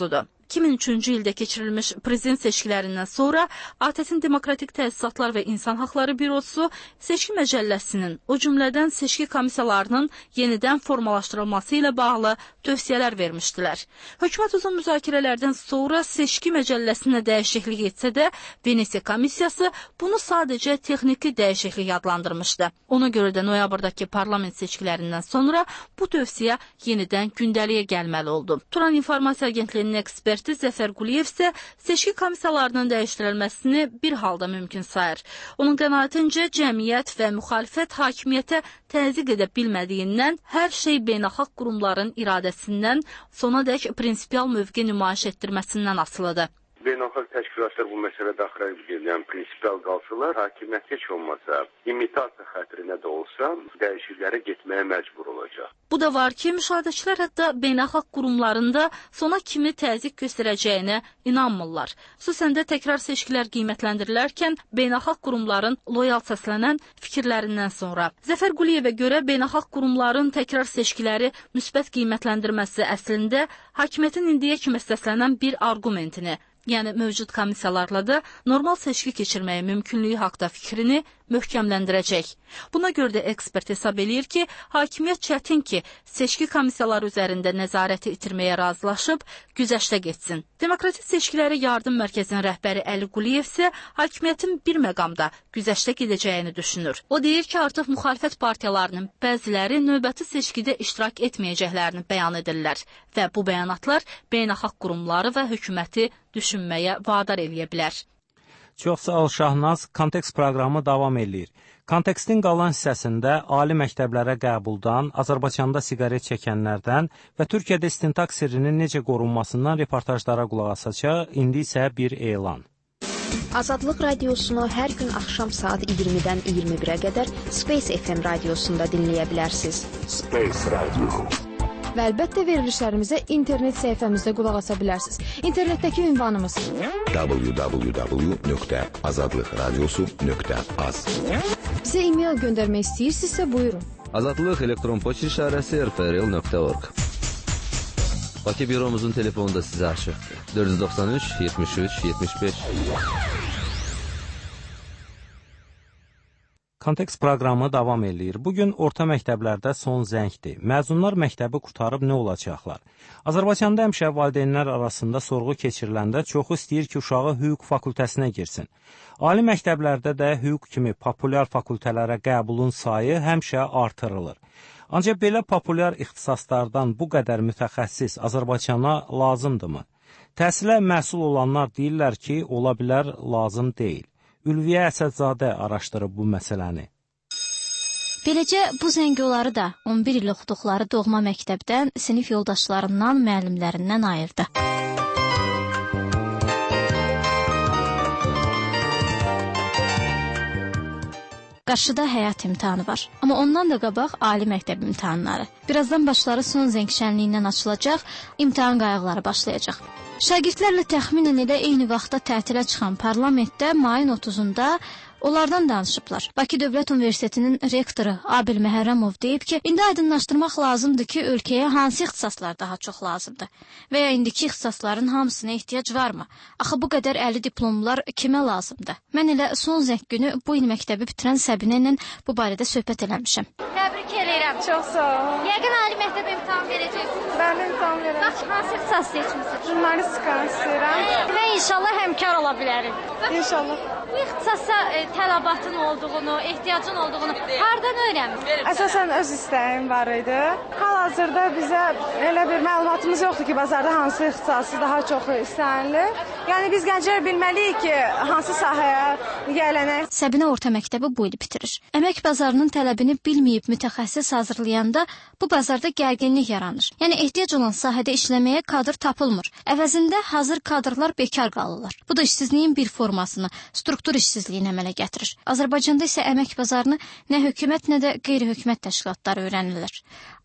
iki min üçüncü ildə keçirilmiş prezident seçkilərindən sonra A T S-in Demokratik Təsisatlar və İnsan Haqları Bürosu seçki məcəlləsinin, o cümlədən seçki komissiyalarının yenidən formalaşdırılması ilə bağlı tövsiyələr vermişdilər. Hökumət uzun müzakirələrdən sonra seçki məcəlləsinə dəyişiklik etsə də, Venesiya komissiyası bunu sadəcə texniki dəyişiklik adlandırmışdı. Ona görə də noyabrdakı parlament seçkilərindən sonra bu tövsiyə yenidən gündəliyə gəlməli oldu. Turan İnformasiya Agentliyinin eksperti Zəfər Quliyev isə seçki komissiyalarının dəyişdirilməsini bir halda mümkün sayır. Onun qənaətincə cəmiyyət və müxalifət hakimiyyətə təzyiq edə bilmədiyindən hər şey beynəlxalq qurumların iradəsindən sonadək prinsipial mövqe nümayiş etdirməsindən asılıdır. Beynəlxalq təşkilatlar bu məsələdə axıra gələn prinsipial qalsalar, hakimiyyət heç olmasa, imitasiya xətrinə də olsa, dəyişikliklərə getməyə məcbur olacaq. Bu da var ki, müşahidəçilər hətta beynəlxalq qurumlarında sona kimi təzyiq göstərəcəyinə inanmırlar. Xüsusən də təkrar seçkilər qiymətləndirilərkən beynəlxalq qurumların loyal səslənən fikirlərindən sonra. Zəfər Quliyevə görə beynəlxalq qurumların təkrar seçkiləri müsbət qiymətləndirməsi əslində hakimiyyətin indiyə kimi səslənən bir arqumentini, yəni mövcud komissiyalarla da normal seçki keçirməyə mümkünlüyü haqda fikrini möhkəmləndirəcək. Buna görə də ekspert hesab eləyir ki, hakimiyyət çətin ki, seçki komissiyaları üzərində nəzarəti itirməyə razılaşıb, güzəştə getsin. Demokratik Seçkiləri Yardım Mərkəzinin rəhbəri Əli Quliyev isə hakimiyyətin bir məqamda güzəştə gedəcəyini düşünür. O deyir ki, artıq müxalifət partiyalarının bəziləri növbəti seçkidə iştirak etməyəcəklərini bəyan edirlər və bu bəyanatlar beynəlxalq qurumları və hökuməti düşünməyə vadar eləyə bilər. Çox sağ ol Şahnaz. Kontekst proqramı davam eləyir. Kontekstin qalan hissəsində ali məktəblərə qəbuldan, Azərbaycanda siqaret çəkənlərdən və Türkiyədə istintaq sirrinin necə qorunmasından reportajlara qulaq asacaq. İndi isə bir elan. Azadlıq radiosunu hər gün axşam saat iyirmidən iyirmi birə qədər Space F M radiosunda dinləyə bilərsiniz. Space Radio. Və əlbəttə verilişlərimizə internet səhifəmizdə qulaq asa bilərsiniz. İnternetdəki ünvanımız w w w nöqtə azadlıq radiosu nöqtə az. Bizə e-mail göndərmək istəyirsinizsə buyurun. Azadlıq elektron poçt işarəsi r f r l nöqtə org. Bakı büromuzun telefonu da sizə açıqdır. dörd yüz doxsan üç yetmiş üç yetmiş beş. Kontekst proqramı davam eləyir. Bugün orta məktəblərdə son zəngdir. Məzunlar məktəbi qurtarıb nə olacaqlar? Azərbaycanda həmişə valideynlər arasında sorğu keçiriləndə çoxu istəyir ki, uşağı hüquq fakültəsinə girsin. Ali məktəblərdə də hüquq kimi populyar fakültələrə qəbulun sayı həmişə artırılır. Ancaq belə populyar ixtisaslardan bu qədər mütəxəssis Azərbaycana lazımdırmı? Təhsilə məsul olanlar deyirlər ki, ola bilər lazım deyil. Ülviyə Əsədzadə araşdırıb bu məsələni. Beləcə, bu zəngoları da on bir il oxuduqları doğma məktəbdən, sinif yoldaşlarından, müəllimlərindən ayırdı. Qarşıda həyat imtahanı var. Amma ondan da qabaq ali məktəb imtahanları. Birazdan başları son zəng şənliyindən açılacaq, imtahan qayğıları başlayacaq. Şagirdlərlə təxminən elə eyni vaxtda tətilə çıxan parlamentdə mayın otuzunda onlardan danışıblar. Bakı Dövlət Universitetinin rektoru Abil Məhərrəmov deyib ki, indi aydınlaşdırmaq lazımdır ki, ölkəyə hansı ixtisaslar daha çox lazımdır və ya indiki ixtisasların hamısına ehtiyac varmı? Axı bu qədər əli diplomlar kimə lazımdır? Mən elə son zəng günü bu il məktəbi bitirən Səbinə ilə bu barədə söhbət eləmişəm. Təbrik edirəm. Çox sağ ol. Yəqin ali məktəbə imtahan verəcəksiniz. Bəli, imtahan verəcəm. Bax, hansı ixtisas seçmisiniz? Jurnalistika istəyirəm. Və inşallah həmkar ola bilərik. İnşallah. Bu ixtisasa e, tələbatın olduğunu, ehtiyacın olduğunu hardan öyrənmisiniz? Əsasən öz istəyim var idi. Hal-hazırda bizə elə bir məlumatımız yoxdur ki, bazarda hansı ixtisası daha çox istənilir. Yəni biz gənclər bilməliyik ki, hansı sahəyə yiyələnək. Səbinə orta məktəbi bu il bitirir. Əmək bazarının tələbini bilməyib mütəxəssis hazırlayanda bu bazarda gərginlik yaranır. Yəni ehtiyac olan sahədə işləməyə kadr tapılmır. Əvəzində hazır kadrlar bekar qalırlar. Bu da işsizliyin bir formasını, struktur işsizliyini əmələ gətirir. Azərbaycanda isə əmək bazarını nə hökumət, nə də qeyri-hökumət təşkilatları öyrənirlər.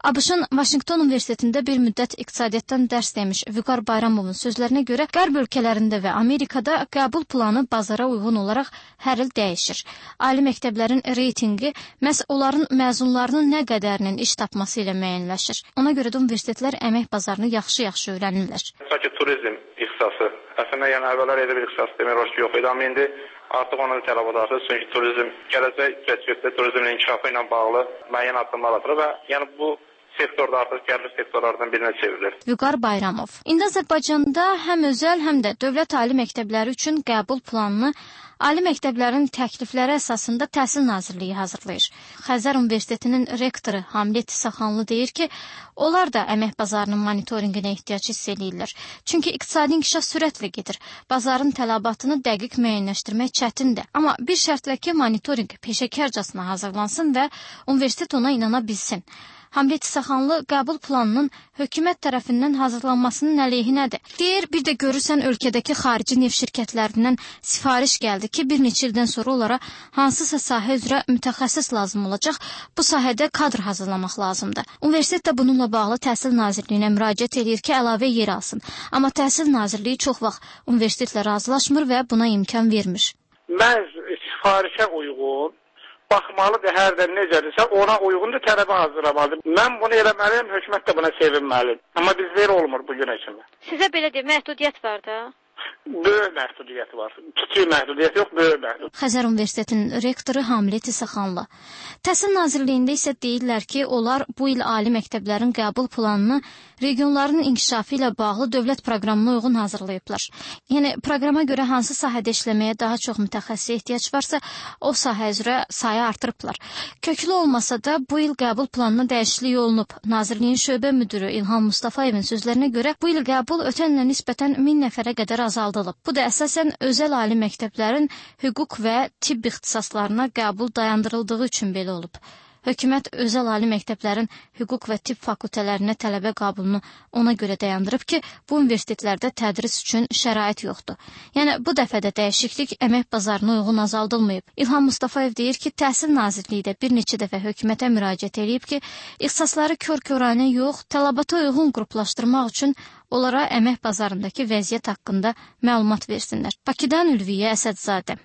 ABŞ-ın Vaşinqton Universitetində bir müddət iqtisadiyyatdan dərs demiş Vüqar Bayramovun sözlərinə görə qərb ölkələrində və Amerikada qəbul planı bazara uyğun olaraq hər il dəyişir. Ali məktəblərin reytingi məhz onların məzunlarının nə qədərinin iş tapması ilə müəyyənləşir. Ona görə də universitetlər əmək bazarını yaxşı-yaxşı öyrənirlər. Sadəcə turizm ixtisası. Əslində yəni əvvəllər elə bir ixtisas demək olar ki, yox idi, amma indi artıq onun tələbat artır. Çünki turizm gələcək gələcəkdə turizmin inkişafı ilə bağlı müəyyən addımlar atılır və yəni bu sektorda artıq gəlmiş sektorlardan birinə çevrilir. Vüqar Bayramov. İndi Azərbaycanda həm özəl, həm də dövlət ali məktəbləri üçün qəbul planını ali məktəblərin təklifləri əsasında Təhsil Nazirliyi hazırlayır. Xəzər Universitetinin rektoru Hamlet İsaxanlı deyir ki, onlar da əmək bazarının monitorinqinə ehtiyac hiss edirlər. Çünki iqtisadi inkişaf sürətlə gedir. Bazarın tələbatını dəqiq müəyyənləşdirmək çətindir. Amma bir şərtlə ki, monitorinq peşəkarcasına hazırlansın və universitet ona inana bilsin. Hamlet İsaxanlı qəbul planının hökumət tərəfindən hazırlanmasının əleyhinədir. Deyir, bir də görürsən ölkədəki xarici neft şirkətlərindən sifariş gəldi ki, bir neçə ildən sonra onlara hansısa sahə üzrə mütəxəssis lazım olacaq, bu sahədə kadr hazırlamaq lazımdır. Universitet də bununla bağlı Təhsil Nazirliyinə müraciət edir ki, əlavə yer alsın. Amma Təhsil Nazirliyi çox vaxt universitetlə razılaşmır və buna imkan vermir. Məhz sifarişə uyğun baxmalıdır, hərdən necədirsə, ona uyğundur tələbə hazırlamalıdır. Mən bunu eləməliyim, hökumət də buna sevinməlidir. Amma bizdə olmur bu gün üçün. Sizə belə deyim, məhdudiyyət var da? Böyük məhdudiyyəti var. Kiçik məhdudiyyət yox, böyük məhdudiyyət. Xəzər Universitetinin rektoru Hamlet İsaxanlı. Təhsil Nazirliyində isə deyirlər ki, onlar bu il ali məktəblərin qəbul planını regionların inkişafı ilə bağlı dövlət proqramına uyğun hazırlayıblar. Yəni, proqrama görə hansı sahədə işləməyə daha çox mütəxəssis ehtiyac varsa, o sahə üzrə sayı artırıblar. Köklü olmasa da bu il qəbul planına dəyişiklik olunub. Nazirliyin şöbə müdürü İlham Mustafayevin sözlərinə görə bu il qəbul ötən ilə nisbətən min nəfərə qədər azaldılıb. Bu da əsasən özəl ali məktəblərin hüquq və tibb ixtisaslarına qəbul dayandırıldığı üçün belə olub. Hökumət özəl ali məktəblərin hüquq və tibb fakültələrinə tələbə qəbulunu ona görə dayandırıb ki, bu universitetlərdə tədris üçün şərait yoxdur. Yəni, bu dəfə də dəyişiklik əmək bazarına uyğun azaldılmayıb. İlham Mustafayev deyir ki, Təhsil Nazirliyi də bir neçə dəfə hökumətə müraciət edib ki, ixtisasları kör-köranə yox, tələbata uyğun qruplaşdırmaq üçün onlara əmək bazarındakı vəziyyət haqqında məlumat versinlər. Bakıdan Ülviyə Əsədzadə.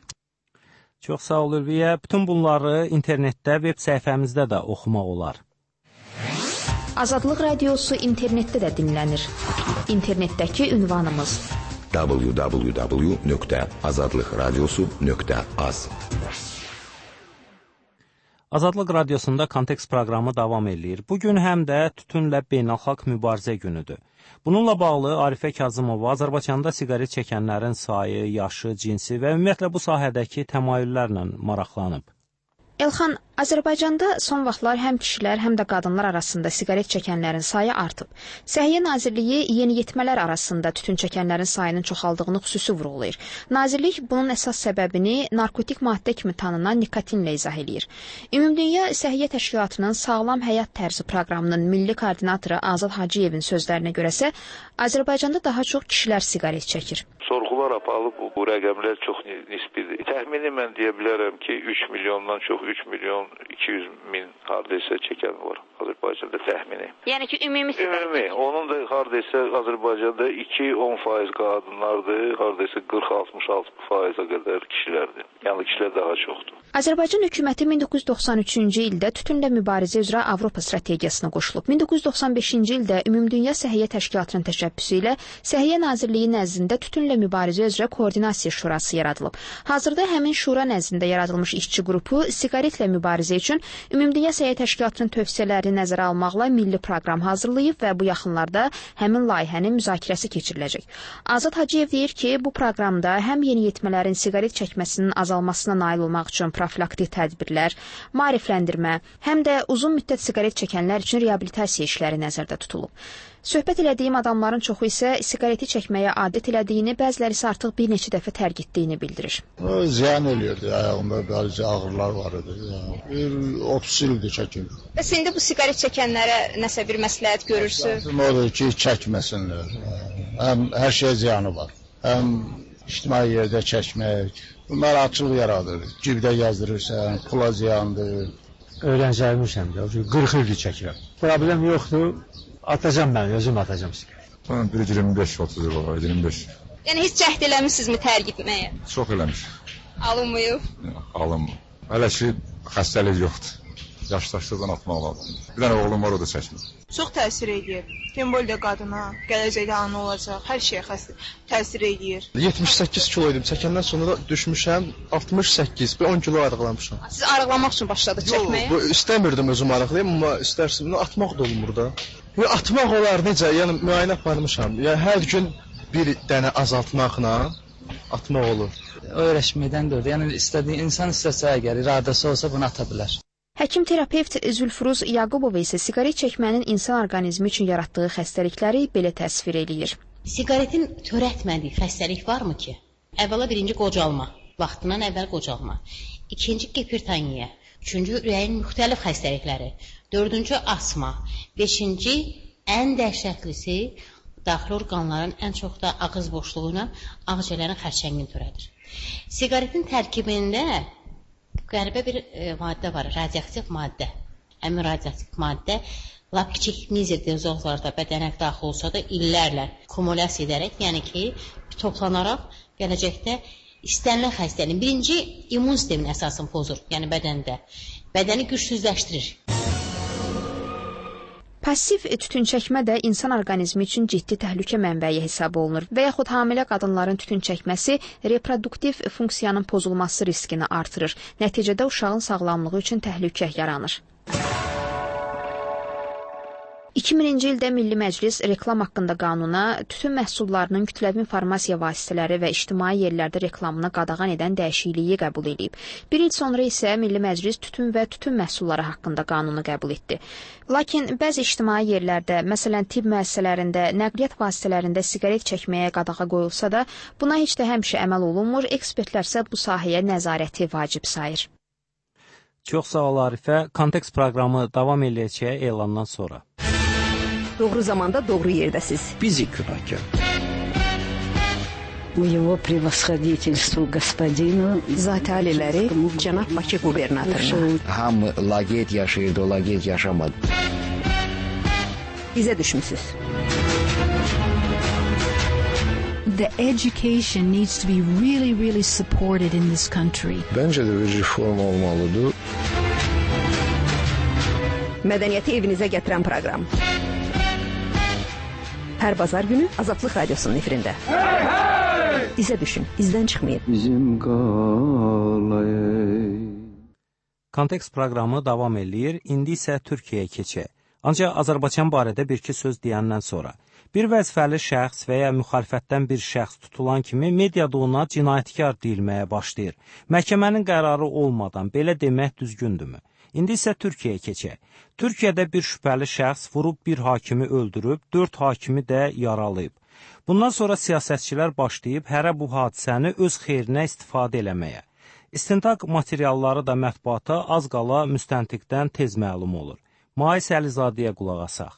Çox sağ ol Ülviyə. Bütün bunları internetdə, veb səhifəmizdə də oxumaq olar. Azadlıq Radiosu internetdə də dinlənir. İnternetdəki ünvanımız w w w nöqtə azadlıq radiosu nöqtə az. Azadlıq Radiosunda Kontekst proqramı davam edir. Bugün həm də tütünlə beynəlxalq mübarizə günüdür. Bununla bağlı Arifə Kazımova Azərbaycanda siqaret çəkənlərin sayı, yaşı, cinsi və ümumiyyətlə bu sahədəki təmayüllərlə maraqlanıb. Elxan, Azərbaycanda son vaxtlar həm kişilər, həm də qadınlar arasında siqaret çəkənlərin sayı artıb. Səhiyyə Nazirliyi yeniyetmələr arasında tütün çəkənlərin sayının çoxaldığını xüsusi vurğulayır. Nazirlik bunun əsas səbəbini narkotik maddə kimi tanınan nikotinlə izah edir. Ümumdünya Səhiyyə Təşkilatının Sağlam Həyat Tərzi proqramının milli koordinatoru Azad Hacıyevin sözlərinə görəsə, Azərbaycanda daha çox kişilər siqaret çəkir. Sorğular aparılıb, bu, bu rəqəmlər çox nisbidir. Təxmini mən deyə bilərəm ki, üç milyondan çox, üç milyon iki yüz min hardaysa çəkən var Azərbaycanda təxmini. Yəni ki, ümumi Ümumi, onun da hardaysa Azərbaycanda iki on faiz qadınlardır, hardaysa qırx altmış altı faiza qədər kişilərdir. Yəni kişilər daha çoxdur. Azərbaycan hökuməti min doqquz yüz doxsan üçüncü ildə tütünlə mübarizə üzrə Avropa strategiyasına qoşulub. min doqquz yüz doxsan beşinci ildə Ümumdünya Səhiyyə Təşkilatının təşəbbüsü ilə Səhiyyə Nazirliyi nəzdində tütünlə mübarizə üzrə koordinasiya şurası yaradılıb. Hazırda həmin şura nəzdində yaradılmış işçi qrupu siqaretlə mübarizə üçün Ümumdünya Səhiyyə Təşkilatının tövsiyələrini nəzərə almaqla milli proqram hazırlayıb və bu yaxınlarda həmin layihənin müzakirəsi keçiriləcək. Azad Hacıyev deyir ki, bu proqramda həm yeniyetmələrin siqaret çəkməsinin azalmasına nail olmaq üçün profilaktik tədbirlər, maarifləndirmə, həm də uzun müddət siqaret çəkənlər üçün reabilitasiya işləri nəzərdə tutulub. Söhbət elədiyim adamların çoxu isə siqareti çəkməyə adət elədiyini, bəziləri isə artıq bir neçə dəfə tərk etdiyini bildirir. O, ziyan eləyirdi, ayağımda bəzi ağrılar var idi. otuz ildir çəkim. Bəs indi bu siqaret çəkənlərə nəsə bir məsləhət görürsünüz? Odur ki, çəkməsinlər. Həm hər şey ziyanı var. Həm ictimai yerdə çəkmək, narahatçılıq yaradır. Cibdə gəzdirirsən, pula ziyandır. öyrəncəlmişəm də, qırx ildir çəkirəm. Problem yoxdur, atacam mən, özüm atacam siqaret. Mən bir iyirmi beş otuz il var, iyirmi beş. Yəni heç cəhd eləmişsinizmi tərk etməyə? Çox eləmiş. Alınmayıb? Alınmır. Hələ ki xəstəlik yoxdur. Yaşdaşlıqdan atmaq lazım. Bir dənə oğlum var, o da çəkmir. Çox təsir edir. Femboldə qadına, gələcəkdə ana olacaq, hər şeyə xəstə təsir edir. yetmiş səkkiz kilo idim. Çəkəndən sonra düşmüşəm altmış səkkiz, bir on kilo arıqlamışam. Siz arıqlamaq üçün başladınız çəkməyə? Yox, bu istəmirdim özüm arıqlayım, amma istərsim, atmaq da olmur da. Yəni atmaq olar necə? Yəni müayinə aparmışam. Yəni hər gün bir dənə azaltmaqla atmaq olur. Öyrəşməkdən deyil. Yəni istədiyi insan istəsə əgər iradəsi olsa bunu ata bilər. Həkim terapevt Zülfruz Yaqubova isə siqaret çəkmənin insan orqanizmi üçün yaratdığı xəstəlikləri belə təsvir eləyir. Siqaretin törətmədiyi xəstəlik varmı ki? Əvvəla birinci qocalma, vaxtından əvvəl qocalma. İkinci hipertoniya, üçüncü ürəyin müxtəlif xəstəlikləri, dördüncü asma, beşinci ən dəhşətlisi daxili orqanların ən çox da ağız boşluğuna ağciyərlərin xərçəngini törədir. Siqaretin tərkibində qəribə bir e, maddə var, radioaktiv maddə. Həmin radioaktiv maddə lap kiçik mizr dozozlarda bədənə daxil olsa da illərlə kumulyasiya edərək, yəni ki, toplanaraq gələcəkdə istənilən xəstəliyin birinci immun sistemin əsasını pozur, yəni bədəndə. Bədəni gücsüzləşdirir. Passiv tütün çəkmə də insan orqanizmi üçün ciddi təhlükə mənbəyi hesab olunur və yaxud hamilə qadınların tütün çəkməsi reproduktiv funksiyanın pozulması riskini artırır. Nəticədə uşağın sağlamlığı üçün təhlükə yaranır. iki mininci ildə Milli Məclis reklam haqqında qanuna tütün məhsullarının kütləvi informasiya vasitələri və ictimai yerlərdə reklamını qadağan edən dəyişikliyi qəbul edib. Bir il sonra isə Milli Məclis tütün və tütün məhsulları haqqında qanunu qəbul etdi. Lakin bəzi ictimai yerlərdə, məsələn tibb müəssisələrində, nəqliyyat vasitələrində siqaret çəkməyə qadağa qoyulsa da, buna heç də həmişə əməl olunmur, ekspertlər isə bu sahəyə nəzarəti vacib sayır. Çox sağ ol Arifə. Kontekst proqramı davam edəcək elandan sonra. Doğru zamanda doğru yerdəsiz. Bizi günahkar. Его превосходительству господину Zati aliləri cənab Bakı qubernatoruna. Hamı laqeyd yaşayırdı, o laqeyd yaşamadı. Bizə düşmüsüz. The education needs to be really, really supported in this country. Bence de bir reform olmalıdır. Mədəniyyəti evinizə gətirən proqram. Hər bazar günü Azadlıq Radiosunun efirində. Hey, hey! İzə düşün, izdən çıxmayın. Bizim qalayı. Kontekst proqramı davam eləyir, indi isə Türkiyəyə keçək. Ancaq Azərbaycan barədə bir-iki söz deyəndən sonra. Bir vəzifəli şəxs və ya müxalifətdən bir şəxs tutulan kimi mediada ona cinayətkar deyilməyə başlayır. Məhkəmənin qərarı olmadan belə demək düzgündürmü? İndi isə Türkiyəyə keçək. Türkiyədə bir şübhəli şəxs vurub bir hakimi öldürüb, dörd hakimi də yaralayıb. Bundan sonra siyasətçilər başlayıb hərə bu hadisəni öz xeyrinə istifadə eləməyə. İstintaq materialları da mətbuata az qala müstəntiqdən tez məlum olur. Mais Əlizadəyə qulaq asaq.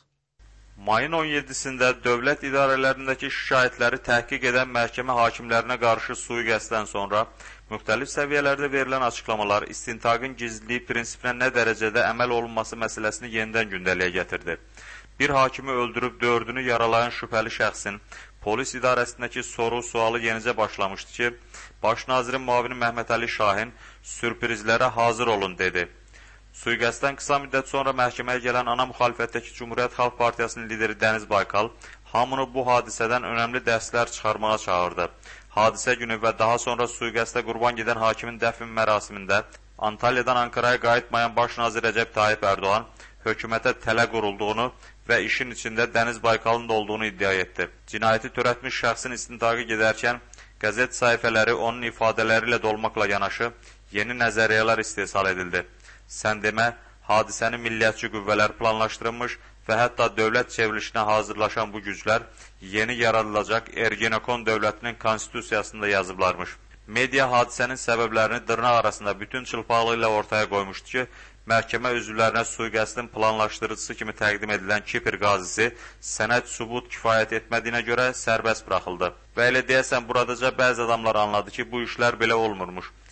Mayın on yeddisində dövlət idarələrindəki şikayətləri təhqiq edən məhkəmə hakimlərinə qarşı sui-qəsddən sonra müxtəlif səviyyələrdə verilən açıqlamalar istintaqın gizliliyi prinsipinə nə dərəcədə əməl olunması məsələsini yenidən gündəliyə gətirdi. Bir hakimi öldürüb dördünü yaralayan şübhəli şəxsin polis idarəsindəki soru-sualı yenicə başlamışdı ki, Baş nazirin müavini Məhməd Əli Şahin sürprizlərə hazır olun dedi. Sui-qəsddən qısa müddət sonra məhkəməyə gələn ana müxalifətdəki Cumhuriyyət Xalq Partiyasının lideri Dəniz Baykal hamını bu hadisədən önəmli dərslər çıxarmağa çağırdı. Hadisə günü və daha sonra sui-qəsdə qurban gedən hakimin dəfn mərasimində Antalyadan Ankaraya qayıtmayan baş nazir Rəcəb Tayyip Ərdoğan hökumətə tələ qurulduğunu və işin içində Dəniz Baykalın da olduğunu iddia etdi. Cinayəti törətmiş şəxsin istintaqı gedərkən qəzet sayfələri onun ifadələri ilə dolmaqla yanaşı yeni nəzəriyyələr istehsal edildi. Sən demə, hadisəni milliyyətçi qüvvələr planlaşdırılmış və hətta dövlət çevrilişinə hazırlaşan bu güclər yeni yaradılacaq Ergenekon dövlətinin konstitusiyasında yazıblarmış. Media hadisənin səbəblərini dırnaq arasında bütün çılpaqlığı ilə ortaya qoymuşdu ki, məhkəmə üzvlərinə sui-qəsdin planlaşdırıcısı kimi təqdim edilən Kipr qazisi sənəd sübut kifayət etmədiyinə görə sərbəst buraxıldı. Və elə deyəsən, buradaca bəzi adamlar anladı ki, bu işlər belə olmurmuş.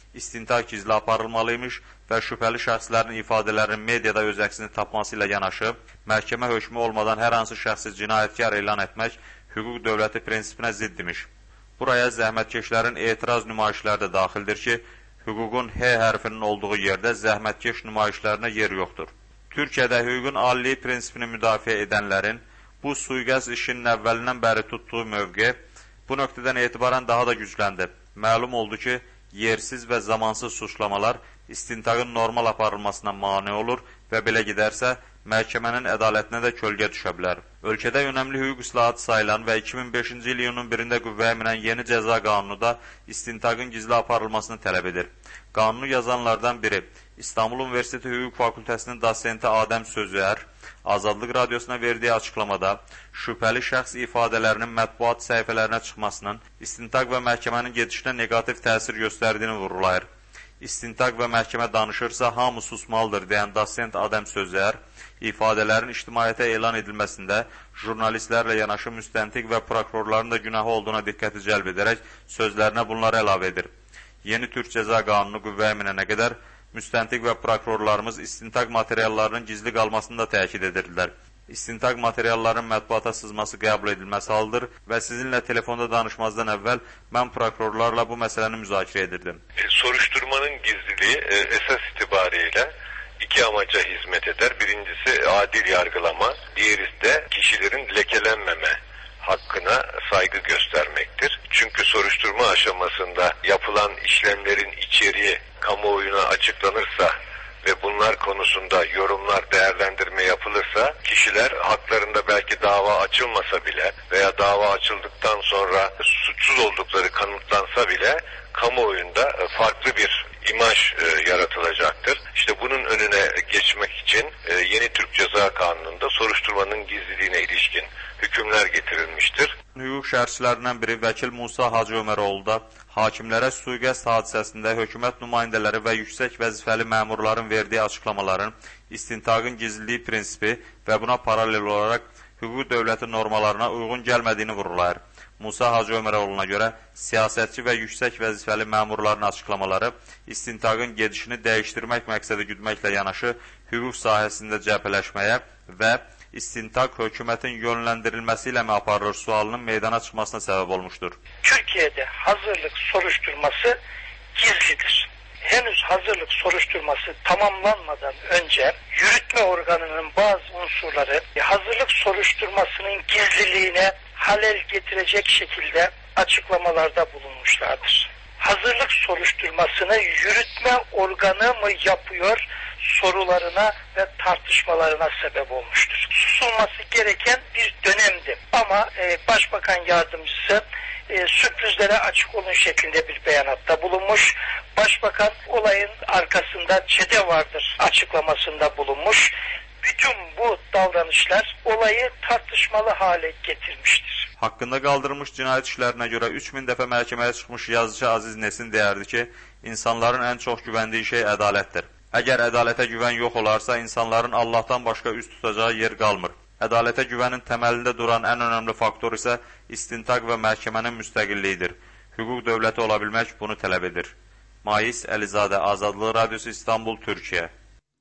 istintaq gizli aparılmalıymış və şübhəli şəxslərin ifadələrinin mediada öz əksini tapması ilə yanaşı, məhkəmə hökmü olmadan hər hansı şəxsi cinayətkar elan etmək hüquq dövləti prinsipinə ziddimiş. Buraya zəhmətkeşlərin etiraz nümayişləri də daxildir ki, hüququn H hərfinin olduğu yerdə zəhmətkeş nümayişlərinə yer yoxdur. Türkiyədə hüququn aliliyi prinsipini müdafiə edənlərin bu sui-qəsd işinin əvvəlindən bəri tutduğu mövqe bu nöqtədən etibarən daha da gücləndi. Məlum oldu ki, yersiz və zamansız suçlamalar istintaqın normal aparılmasına mane olur və belə gedərsə, məhkəmənin ədalətinə də kölgə düşə bilər. Ölkədə önəmli hüquq islahatı sayılan və iki min beşinci il iyunun birində qüvvəyə minən yeni cəza qanunu da istintaqın gizli aparılmasını tələb edir. Qanunu yazanlardan biri İstanbul Universiteti Hüquq Fakültəsinin dosenti Adəm Sözüər, Azadlıq Radiosuna verdiyi açıqlamada şübhəli şəxs ifadələrinin mətbuat səhifələrinə çıxmasının istintaq və məhkəmənin gedişinə negativ təsir göstərdiyini vurğulayır. İstintaq və məhkəmə danışırsa hamı susmalıdır deyən dosent Adəm Sözüər, ifadələrin ictimaiyyətə elan edilməsində jurnalistlərlə yanaşı müstəntiq və prokurorların da günahı olduğuna diqqəti cəlb edərək sözlərinə bunları əlavə edir. Yeni Türk Cəza Qanunu qüvvəyə minənə qədər müstəntiq və prokurorlarımız istintaq materiallarının gizli qalmasını da təkid edirlər. İstintaq materiallarının mətbuata sızması qəbul edilməsi halıdır və sizinlə telefonda danışmazdan əvvəl mən prokurorlarla bu məsələni müzakirə edirdim. Soruşturmanın gizliliği esas itibariyle iki amaca hizmet eder. Birincisi adil yargılama, diğeri de kişilerin lekelenmeme hakkına saygı göstermektir. Çünkü soruşturma aşamasında yapılan işlemlerin içeriği kamuoyuna açıklanırsa ve bunlar konusunda yorumlar, değerlendirme yapılırsa kişiler haklarında belki dava açılmasa bile veya dava açıldıktan sonra suçsuz oldukları kanıtlansa bile kamuoyunda farklı bir imaj e, yaratılacaktır. İşte bunun önüne geçmek için e, yeni Türk Ceza Kanunu'nda soruşturmanın gizliliğine ilişkin hükümler getirilmiştir. Hüquq şərhçilərindən biri vəkil Musa Hacı Öməroğlu da hakimlərə sui-qəsd hadisəsində hökumət nümayəndələri və yüksək vəzifəli məmurların verdiyi açıqlamaların istintaqın gizliliyi prinsipi və buna paralel olaraq hüquq dövləti normalarına uyğun gəlmədiyini vurğulayır. Musa Hacı Öməroğlu'na görə siyasətçi və yüksək vəzifəli məmurların açıqlamaları istintaqın gedişini dəyişdirmək məqsədi güdməklə yanaşı hüquq sahəsində cəbhələşməyə və istintaq hökumətin yönləndirilməsi ilə mi aparılır sualının meydana çıxmasına səbəb olmuşdur. Türkiye'de hazırlık soruşturması gizlidir. Henüz hazırlık soruşturması tamamlanmadan önce yürütme organının bazı unsurları hazırlık soruşturmasının gizliliğine halel getirecek şekilde açıklamalarda bulunmuşlardır. Hazırlık soruşturmasını yürütme organı mı yapıyor sorularına ve tartışmalarına sebep olmuştur. Susulması gereken bir dönemdi ama e, Başbakan Yardımcısı e, sürprizlere açık olun şeklinde bir beyanatта bulunmuş. Başbakan olayın arkasında çete vardır açıklamasında bulunmuş. Bütün bu davranışlar olayı tartışmalı hale getirmiştir. Haqqında qaldırılmış cinayət işlərinə görə üç min dəfə məhkəməyə çıxmış yazıcı Aziz Nesin deyərdi ki, insanların ən çox güvəndiyi şey ədalətdir. Əgər ədalətə güvən yox olarsa, insanların Allahdan başqa üst tutacağı yer qalmır. Ədalətə güvənin təməlində duran ən önəmli faktor isə istintaq və məhkəmənin müstəqilliyidir. Hüquq dövləti ola bilmək bunu tələb edir. Mais Əlizadə, Azadlıq Radiosu, İstanbul, Türkiyə.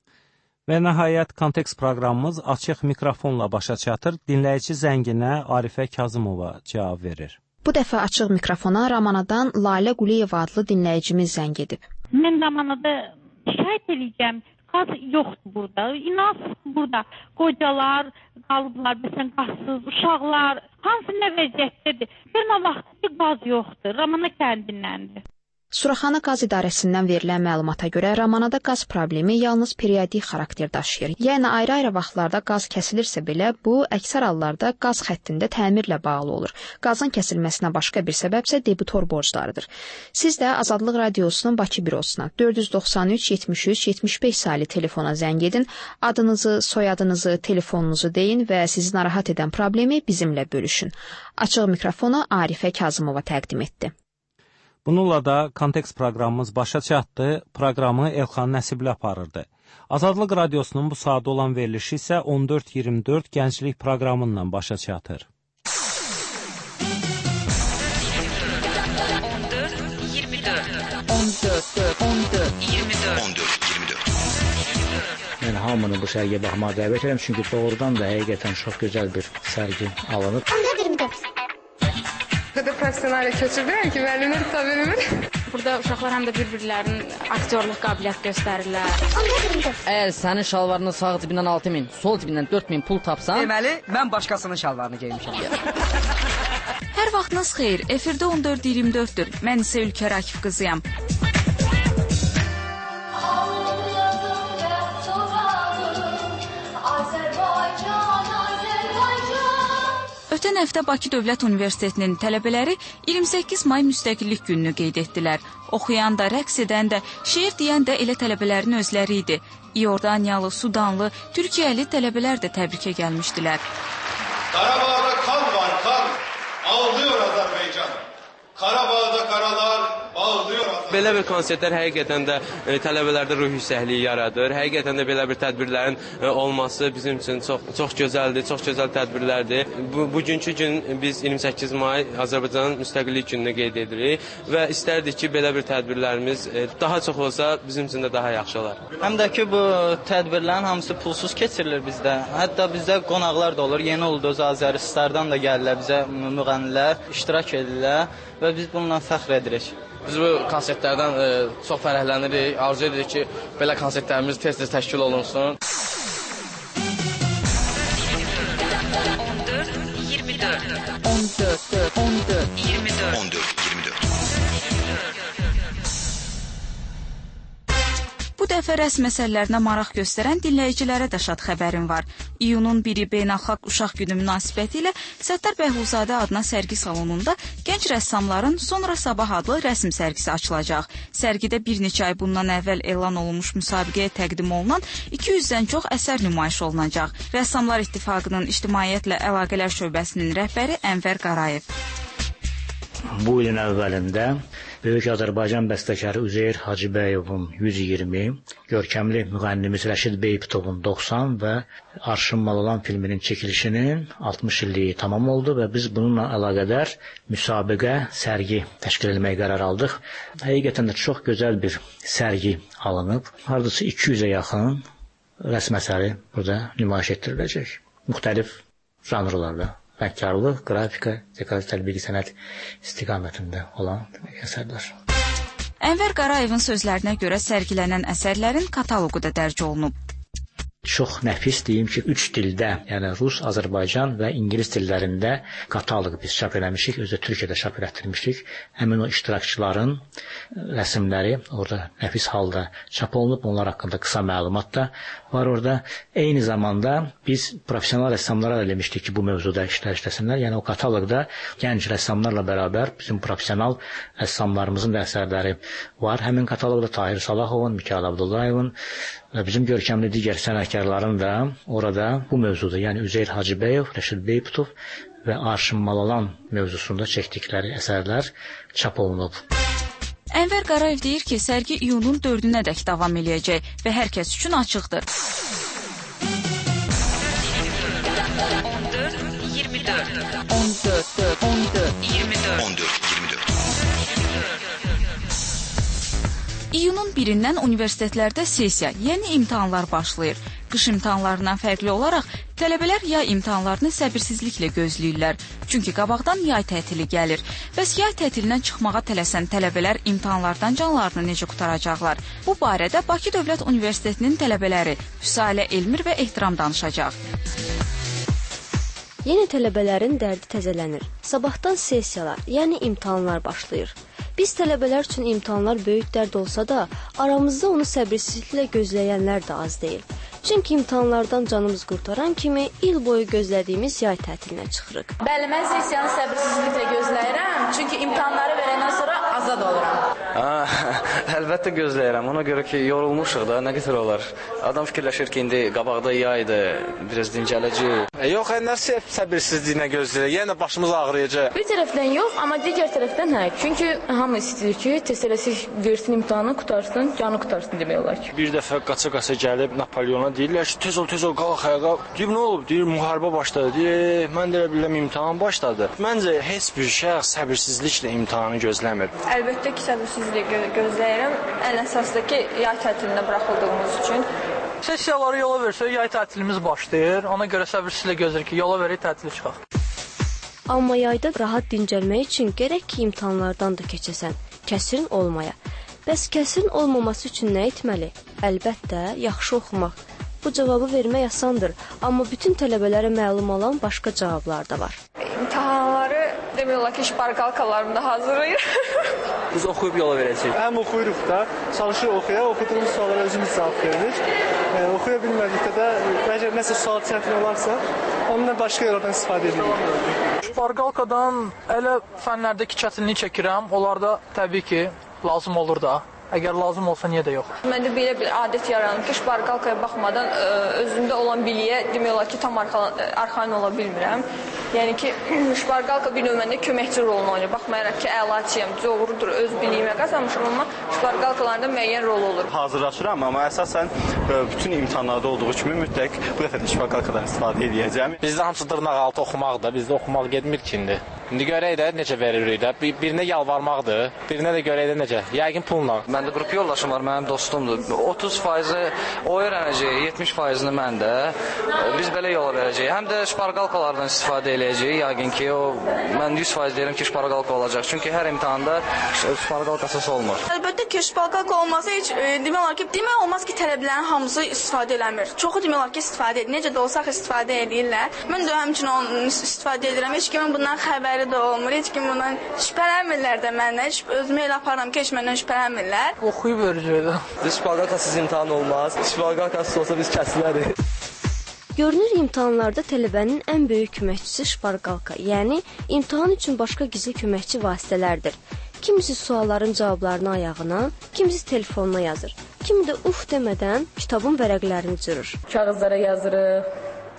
Və nəhayət kontekst proqramımız açıq mikrofonla başa çatır. Dinləyici zənginə Arifə Kazımova cavab verir. Bu dəfə açıq mikrofona Ramanadan Lalə Quliyeva adlı dinləyicimiz zəng edib. Mən Ramanada şikayət edəcəm. Qaz yoxdur burada. İnas burada. Qocalar qalıblar, məsələn, qazsız, uşaqlar. Hansı nə vəziyyətdədir? Bir nə vaxt qaz yoxdur. Ramana kəndindəndir. Suraxana qaz idarəsindən verilən məlumata görə Ramanada qaz problemi yalnız periodik xarakter daşıyır. Yəni ayrı-ayrı vaxtlarda qaz kəsilirsə belə, bu əksər hallarda qaz xəttində təmirlə bağlı olur. Qazın kəsilməsinə başqa bir səbəbsə debitor borclarıdır. Siz də Azadlıq Radiosunun Bakı bürosuna dörd yüz doxsan üç yetmiş üç yetmiş beş saylı telefona zəng edin, adınızı, soyadınızı, telefonunuzu deyin və sizi narahat edən problemi bizimlə bölüşün. Açıq mikrofonu Arifə Kazımova təqdim etdi. Bununla da kontekst proqramımız başa çatdı. Proqramı Elxan Nəsibli aparırdı. Azadlıq Radiosunun bu saatda olan verilişi isə on dörd iyirmi dörd gənclik proqramından başa çatır. on dörd iyirmi dörd on dörd Yəni hamını bu sərgiyə baxmağa dəvət edirəm, çünki doğrudan da həqiqətən çox gözəl bir sərgi alınıb. Burada professional köçürürəm ki, müəllimlər tuta bilmir. Burada uşaqlar həm də bir-birlərinin aktyorluq qabiliyyət göstərirlər. Əgər sənin şalvarının sağ cibindən altı min, sol cibindən dörd min pul tapsan... Deməli, mən başqasının şalvarını geymişəm. Hər vaxtınız xeyir, efirdə on dörd iyirmi dörddür. Mən isə Ülkər Akif qızıyam. Ötən həftə Bakı Dövlət Universitetinin tələbələri iyirmi səkkiz may Müstəqillik gününü qeyd etdilər. Oxuyan da, rəqs edən də, şeir deyən də elə tələbələrin özləri idi. İordaniyalı, Sudanlı, Türkiyəli tələbələr də təbrikə gəlmişdilər. Qarabağda kan var, kan. Ağlıyor Azərbaycan. Qarabağda qaralar bağlıyor Azərbaycan. Belə bir konsertlər həqiqətən də e, tələbələrdə ruh yüksəkliyi yaradır. Həqiqətən də belə bir tədbirlərin e, olması bizim üçün çox çox gözəldir, çox gözəl tədbirlərdir. Bu bugünkü gün biz iyirmi səkkiz may Azərbaycanın Müstəqillik gününü qeyd edirik və istərdik ki, belə bir tədbirlərimiz e, daha çox olsa bizim üçün də daha yaxşı olar. Həm də ki, bu tədbirlərin hamısı pulsuz keçirilir bizdə. Hətta bizdə qonaqlar da olur. Yeni Ulduz Azəristandan da gəlirlər bizə müğənnilər, iştirak edirlər və biz bununla fəxr edirik. Biz bu konsertlərdən e, çox fərəhlənirik, arzu edirik ki, belə konsertlərimiz tez-tez təşkil olunsun. on dörd iyirmi dörd on dörd on dörd iyirmi dörd on dörd iyirmi dörd Bu dəfə rəsm əsərlərinə maraq göstərən dinləyicilərə də şad xəbərim var. İyunun biri Beynəlxalq Uşaq Günü münasibətilə Səttar Bəhluzadə adına sərgi salonunda gənc rəssamların Sonra Sabah adlı rəsm sərgisi açılacaq. Sərgidə bir neçə ay bundan əvvəl elan olunmuş müsabiqəyə təqdim olunan iki yüzdən çox əsər nümayiş olunacaq. Rəssamlar İttifaqının İctimaiyyətlə Əlaqələr şöbəsinin rəhbəri Ənvər Qarayev. Bu ilin əvvəlində Böyük Azərbaycan bəstəkarı Üzeyir Hacıbəyovun yüz iyirmi, görkəmli müğənnimiz Rəşid Beybutovun doxsan və Arşın Mal olan filminin çəkilişinin altmış illiyi tamam oldu və biz bununla əlaqədar müsabiqə, sərgi təşkil etməyə qərar aldıq. Həqiqətən də çox gözəl bir sərgi alınıb. Hardasa iki yüzə yaxın rəsm əsəri burada nümayiş etdiriləcək. Müxtəlif janrlarda. Rəngkarlıq, qrafika, dekorativ tətbiqi sənət istiqamətində olan əsərlər. Ənvər Qarayevin sözlərinə görə sərgilənən əsərlərin kataloqu da dərc olunub. Çox nəfis deyim ki, üç dildə, yəni Rus, Azərbaycan və İngilis dillərində kataloq biz çap eləmişik, özü Türkiyədə çap elətdirmişik. Həmin o iştirakçıların rəsmləri orada nəfis halda çap olunub, onlar haqqında qısa məlumat da var orada. Eyni zamanda biz professional rəssamlara eləmişdik ki, bu mövzuda işlər işləsinlər. Yəni o kataloqda gənc rəssamlarla bərabər bizim professional rəssamlarımızın da əsərləri var. Həmin kataloqda Tahir Salahovun, Mikayıl Abdullayevin və bizim görkəmli digər sənətkarların da orada bu mövzuda, yəni Üzeyir Hacıbəyov, Rəşid Beybutov və Arşın Mal olan mövzusunda çəkdikləri əsərlər çap olunub. Ənvər Qarayev deyir ki, sərgi iyunun dördünədək davam eləyəcək və hər kəs üçün açıqdır. on dörd iyirmi dörd on dörd on dörd iyirmi dörd on dörd iyirmi dörd İyunun birindən universitetlərdə sessiya, yəni imtahanlar başlayır. Qış imtahanlarından fərqli olaraq tələbələr yay imtahanlarını səbirsizliklə gözləyirlər. Çünki qabaqdan yay tətili gəlir. Bəs yay tətilindən çıxmağa tələsən tələbələr imtahanlardan canlarını necə qutaracaqlar? Bu barədə Bakı Dövlət Universitetinin tələbələri Hüsalə Elmir və Ehtiram danışacaq. Yeni tələbələrin dərdi təzələnir. Sabahdan sessiyalar, yəni imtahanlar başlayır. Biz tələbələr üçün imtahanlar böyük dərd olsa da, aramızda onu səbirsizliklə gözləyənlər də az deyil. Çünki imtahanlardan canımız qurtaran kimi il boyu gözlədiyimiz yay tətilinə çıxırıq. Bəli, mən sessiyanı səbirsizliklə gözləyirəm, çünki imtahanları verəndən sonra azad oluram. Əlbəttə gözləyirəm, ona görə ki, yorulmuşuq da, nə qədər olar. Adam fikirləşir ki, indi qabaqda yaydır, biraz dincələcək. E, yox, nəsə səbirsizliyinə gözləyir, yenə başımız ağrıyacaq. Bir tərəfdən yox, amma digər tərəfdən hə, çünki hamı istəyir ki, tez tələsik versin imtahanı, qutarsın, canı qutarsın demək olar ki. Bir dəfə qaça-qaça gəlib Napoleona deyirlər ki, tez ol, tez ol, qalx ayağa. Deyib, nə olub? Deyir, müharibə başladı. Deyir, mən də biləm, imtahan başladı. Məncə, heç bir şəxs səbirsizliklə imtahanı gözləmir. Əlbəttə ki, səbirsizliklə gö gözləyirəm. Ən əsaslı ki, yay tətilinə buraxıldığımız üçün Sessiyaları yola versək, yay tətilimiz başlayır. Ona görə səbirsizlə gözləyirik ki, yola verək, tətili çıxaq. Amma yayda rahat dincəlmək üçün gərək ki, imtahanlardan da keçəsən, kəsirin olmaya. Bəs kəsirin olmaması üçün nə etməli? Əlbəttə, yaxşı oxumaq. Bu cavabı vermək asandır, amma bütün tələbələrə məlum olan başqa cavablar da var. İmtahanları demək olar ki, şpargalkalarımda hazırlayır. Biz oxuyub yola verəcəyik. Həm oxuyuruq da, çalışırıq oxuyaq, oxuduğumuz suallara özümüz cavab veririk. E, oxuya bilmədikdə də, əgər nəsə sual çətin olarsa, onunla başqa yollardan istifadə edirik. Şpargalkadan elə fənlərdəki çətinliyi çəkirəm, onlarda təbii ki, lazım olur da. Əgər lazım olsa, niyə də yox? Məndə belə bir adət yaranıb ki, şpargalkaya baxmadan özümdə olan biliyə demək olar ki, tam arxain ola bilmirəm. Yəni ki, şpargalka bir növ məndə köməkçi rolunu oynayır. Baxmayaraq ki, əlaçıyam, doğrudur, öz biliyimə qazanmışam, amma şpargalkalarında müəyyən rol olur. Hazırlaşıram, amma əsasən bütün imtahanlarda olduğu kimi mütləq bu dəfə də şpargalkadan istifadə edəcəm. Bizdə hamısı dırnaq altı oxumaqdır, bizdə oxumaq gedmir ki, indi. İndi görək də necə veririk də. Birinə yalvarmaqdır, birinə də görək də necə. Yəqin pulla. Məndə qrup yoldaşım var, mənim dostumdur. otuz faizi o öyrənəcək, yetmiş faizini məndə. Biz belə yola verəcəyik. Həm də şpargalkalardan istifadə edəcəyik. Yəqin ki, o mən yüz faiz deyirəm ki, şpargalka olacaq. Çünki hər imtahanda şpargalkasız olmur. Əlbəttə ki, şpargalka olmasa heç e, demək olar ki, demək olmaz ki, tələbələrin hamısı istifadə eləmir. Çoxu demək olar ki, istifadə edir. Necə də olsa istifadə edirlər. Mən də həmçinin onu istifadə edirəm. Heç kimin bundan xəbəri də olmur. Heç kim bundan şübhələnmirlər də məndən. Özümə elə aparıram ki, heç məndən şübhələnmirlər. Oxuyub verəcəkdə. Biz şpargalkasız imtahan olmaz. Şpargalkasız olsa biz kəsilərik. Görünür, imtahanlarda tələbənin ən böyük köməkçisi şpargalka, yəni imtahan üçün başqa gizli köməkçi vasitələrdir. Kimisi sualların cavablarını ayağına, kimisi telefonuna yazır. Kimi də uf demədən kitabın vərəqlərini cırır. Kağızlara yazırıq.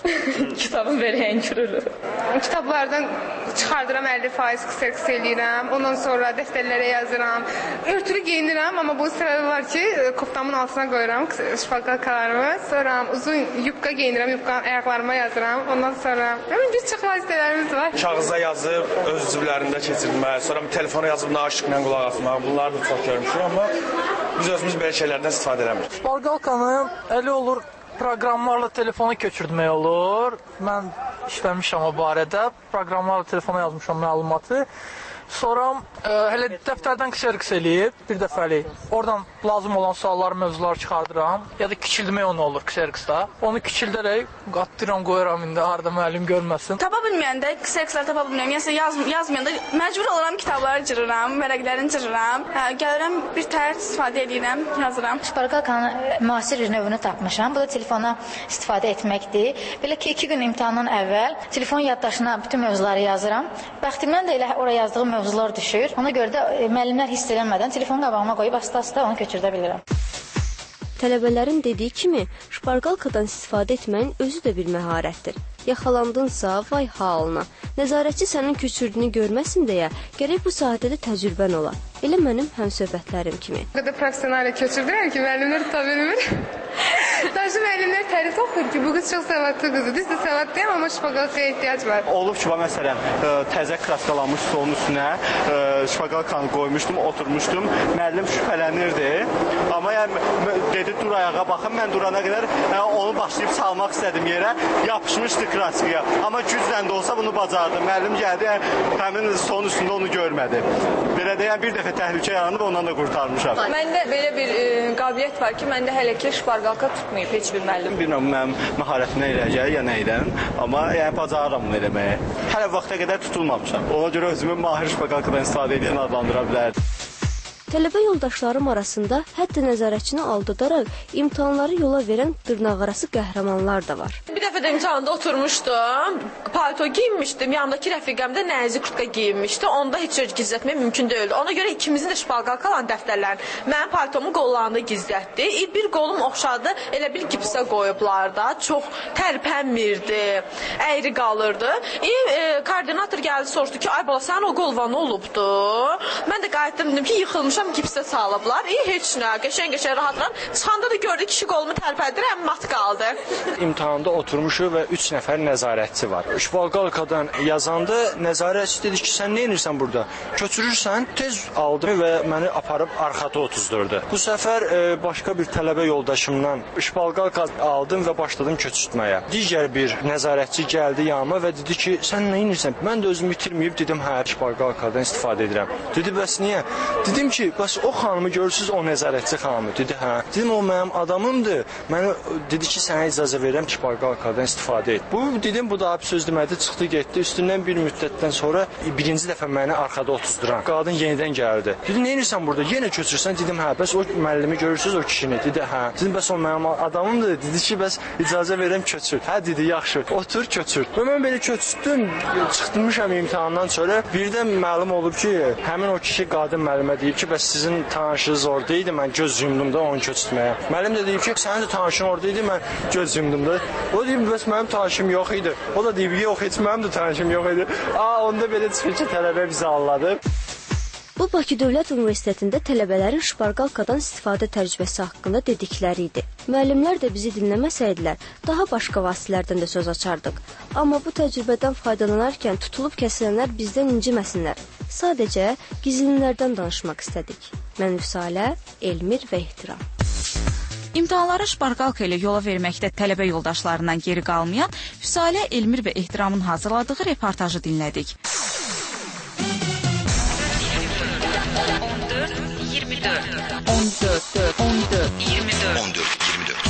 Kitabın verəyin kürürük. Kitablardan çıxardıram əlli faiz qısa-qısa eləyirəm. Ondan sonra dəftərlərə yazıram. Örtülü geyinirəm, amma bu sırada var ki, koftamın altına qoyuram şpargalkalarımı. Sonra uzun yubka geyinirəm, yubka ayaqlarıma yazıram. Ondan sonra bir çox vasitələrimiz var. Kağıza yazıb, öz üzvlərində keçirmək, sonra telefona yazıb naşıqla qulaq asmaq. Bunları da çox görmüşük, amma biz özümüz belə şeylərdən istifadə eləmirik. Şpargalkanı elə olur, proqramlarla telefona köçürtmək olur. Mən işləmişəm o barədə. Proqramlarla telefona yazmışam məlumatı. Sonra e, hələ dəftərdən qısa-qısa eləyib, bir dəfəlik. Oradan lazım olan sualları, mövzuları çıxardıram. Ya da kiçilmək onu olur qısa-qısa. Onu kiçildərək qatdıram, qoyuram indi, harada müəllim görməsin. Tapa bilməyəndə, qısa-qısa tapa bilmirəm. Yəni yaz, yazmayanda məcbur olaram kitabları cırıram, vərəqlərini cırıram. Hə, gəlirəm, bir tər istifadə edirəm, yazıram. Şpargalkanın müasir bir növünü tapmışam. Bu da telefona istifadə etməkdir. Belə ki, iki gün imtahandan əvvəl telefon yaddaşına bütün mövzuları yazıram. Bəxtimdən də elə oraya yazdığım mövzular düşür. Ona görə də müəllimlər hiss eləmədən telefonu qabağıma qoyub asta-asta onu köçürdə bilirəm. Tələbələrin dediyi kimi, şpargalkadan istifadə etməyin özü də bir məharətdir. Yaxalandınsa, vay halına. Nəzarətçi sənin köçürdüyünü görməsin deyə, gərək bu sahədə də təcrübən ola. Elə mənim həmsöhbətlərim kimi. O qədər professional köçürdülər ki, müəllimlər tuta bilmir. Daşı müəllimlər tərif oxuyur ki, bu qız çox savadlı qızdır. Düz də savadlıyam, amma şpargalkaya ehtiyac var. Olub ki, məsələn, təzə kraskalanmış stolun üstünə şpargalkanı qoymuşdum, oturmuşdum. Müəllim şübhələnirdi. Amma yəni, dedi, dur ayağa baxın. Mən durana qədər yəni, onu başlayıb salmaq istədim yerə. Yapışmışdı kraskaya. Amma güclə də olsa bunu bacardım. Müəllim gəldi, həmin stolun üstündə onu görmədi. Belə də yəni, bir dəfə təhlükə yaranıb, ondan da qurtarmışam. Məndə belə bir e, qabiliyyət var ki, məndə hələ ki şpargalka tutmayıb heç bir müəllim. Bilmirəm, mənim məharətimə eləyəcək ya nə edən, amma yəni bacarıram bunu eləməyə. Hələ vaxta qədər tutulmamışam. Ona görə özümü mahir şpargalkadan istifadə edən adlandıra bilərdim. Tələbə yoldaşlarım arasında hətta nəzarətçini aldadaraq imtahanları yola verən dırnaqarası qəhrəmanlar da var. Bir dəfə də imtahanda oturmuşdum, palto giyinmişdim, yanımdakı rəfiqəm də nəzi kurtka giyinmişdi, onda heç cür gizlətmək mümkün deyildi. Ona görə ikimizin də şpargalka olan dəftərlərini mənim paltomun qollarında gizlətdi. Bir qolum oxşadı, elə bir gipsə qoyublar da, çox tərpənmirdi, əyri qalırdı. E, e, koordinator gəldi, soruşdu ki, ay bala, sənin o qolva nə olubdu? Mən də qayıtdım, dedim ki, yıxılmışam. Gipsə salıblar. İyi, heç nə. Qəşəng-qəşəng rahat-rahat. Çıxanda da gördük kişi qolumu tərpədir, əmmat qaldı. İmtahanda oturum oturmuşuq və üç nəfər nəzarətçi var. Şpalqalkadan yazanda nəzarətçi dedi ki, sən nə edirsən burada? Köçürürsən, tez aldı və məni aparıb arxada otuzdurdu. Bu səfər e, başqa bir tələbə yoldaşımdan şpalqalka aldım və başladım köçürtməyə. Digər bir nəzarətçi gəldi yanıma və dedi ki, sən nə edirsən? Mən də özümü itirməyib dedim, hə, şpalqalkadan istifadə edirəm. Dedi, bəs niyə? Dedim ki, bəs o xanımı görürsünüz, o nəzarətçi xanımı. Dedi, hə. Dedim, o mənim adamımdır. Mənə dedi ki, sənə icazə verirəm şpalqalkadan istifadə et. Bu dedim, bu da söz demədi, çıxdı, getdi. Üstündən bir müddətdən sonra birinci dəfə məni arxada otuzduran qadın yenidən gəldi. Dedi, nə edirsən burada? Yenə köçürsən? Dedim, hə, bəs o müəllimi görürsünüz, o kişini. Dedi, hə. Dedim, bəs o mənim adamımdır. Dedi ki, bəs icazə verirəm köçür. Hə, dedi, yaxşı. Otur, köçür. Və mən belə köçürdüm, çıxmışam imtahandan sonra. Birdən məlum olub ki, həmin o kişi qadın müəllimə deyib ki, bəs sizin tanışınız orada idi, mən göz yumdum da onu köçürtməyə. Müəllim də deyib ki, sənin də tanışın orada idi, mən göz yumdum da. O deyib, bəs mənim tanışım yox idi. O da deyib, yox, heç mənim də tanışım yox idi. Aa, onda belə çıxır ki, tələbə bizi anladı. Bu Bakı Dövlət Universitetində tələbələrin şparqalkadan istifadə təcrübəsi haqqında dedikləri idi. Müəllimlər də bizi dinləməsəydilər, daha başqa vasitələrdən də söz açardıq. Amma bu təcrübədən faydalanarkən tutulub kəsilənlər bizdən inciməsinlər. Sadəcə gizlinlərdən danışmaq istədik. Mən Vüsalə, Elmir və Ehtiram. İmtahanları şparqalka ilə yola verməkdə tələbə yoldaşlarından geri qalmayan Vüsalə, Elmir və Ehtiramın hazırladığı reportajı dinlədik. on dörd iyirmi dörd on dörd on dörd iyirmi dörd on dörd iyirmi dörd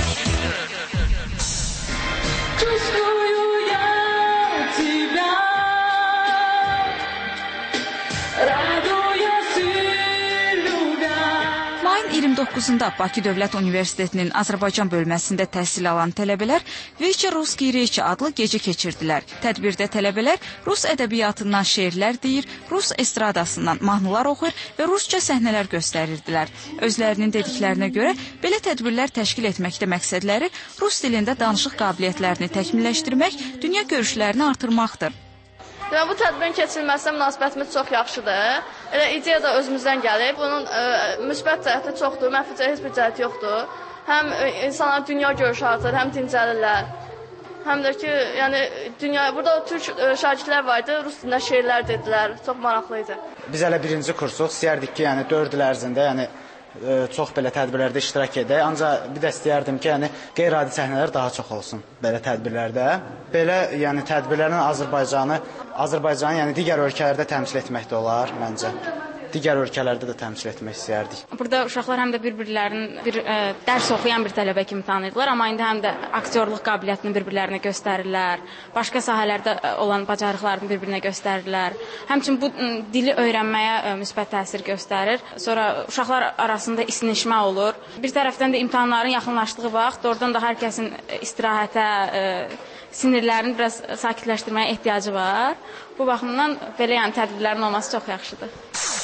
iyirmi doqquzunda Bakı Dövlət Universitetinin Azərbaycan bölməsində təhsil alan tələbələr Veçi Ruski Reçi adlı gecə keçirdilər. Tədbirdə tələbələr Rus ədəbiyyatından şeirlər deyir, Rus estradasından mahnılar oxuyur və Rusca səhnələr göstərirdilər. Özlərinin dediklərinə görə belə tədbirlər təşkil etməkdə məqsədləri Rus dilində danışıq qabiliyyətlərini təkmilləşdirmək, dünya görüşlərini artırmaqdır. Demək, bu tədbirin keçirilməsinə münasibətimiz çox yaxşıdır. Elə ideya da özümüzdən gəlib. Bunun ə, müsbət cəhəti çoxdur, mənfi cəhəti heç bir cəhəti yoxdur. Həm ə, insanlar dünya görüşü artır, həm dincəlirlər. Həm də ki, yəni dünya burada türk ə, şagirdlər var idi, rus dilində şeirlər dedilər. Çox maraqlı idi. Biz hələ birinci kursuq, istəyərdik ki, yəni dörd il ərzində, yəni çox belə tədbirlərdə iştirak edək. Ancaq bir də istəyərdim ki, yəni qeyri-adi səhnələr daha çox olsun belə tədbirlərdə. Belə, yəni tədbirlərin Azərbaycanı, Azərbaycanı, yəni digər ölkələrdə təmsil etmək də olar məncə. Digər ölkələrdə də təmsil etmək istəyərdik. Burada uşaqlar həm də bir-birlərinin bir ə, dərs oxuyan bir tələbə kimi tanıyırlar, amma indi həm də aktyorluq qabiliyyətini bir-birlərinə göstərirlər. Başqa sahələrdə olan bacarıqlarını bir-birinə göstərirlər. Həmçinin bu ə, dili öyrənməyə ə, müsbət təsir göstərir. Sonra uşaqlar arasında isinişmə olur. Bir tərəfdən də imtahanların yaxınlaşdığı vaxt oradan da hər kəsin istirahətə, ə, sinirlərini biraz sakitləşdirməyə ehtiyacı var. Bu baxımdan belə yəni tədbirlərin olması çox yaxşıdır.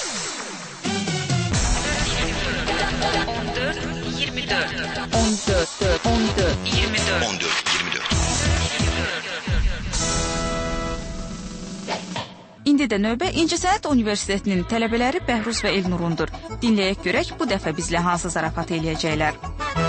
on dörd iyirmi dörd on dörd on dörd iyirmi dörd on dörd iyirmi dörd İndi də növbə İncəsənət Universitetinin tələbələri Bəhruz və Elnurundur. Dinləyək görək bu dəfə bizlə hansı zarafat eləyəcəklər.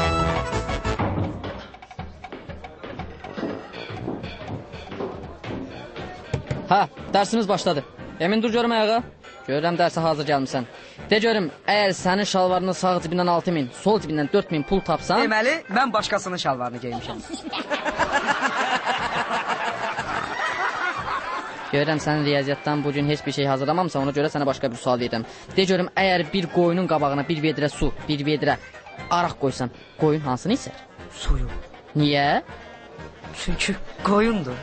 Hə, dərsimiz başladı. Emin dur görüm ayağa. Görürəm dərsə hazır gəlmişsən. De görüm, əgər sənin şalvarının sağ cibindən altı min, sol cibindən dörd min pul tapsan... Deməli, mən başqasının şalvarını geymişəm. Görürəm, sən riyaziyyatdan bugün heç bir şey hazırlamamsan, ona görə sənə başqa bir sual verirəm. De görüm, əgər bir qoyunun qabağına bir vedrə su, bir vedrə araq qoysan, qoyun hansını içər? Suyu. Niyə? Çünki qoyundur.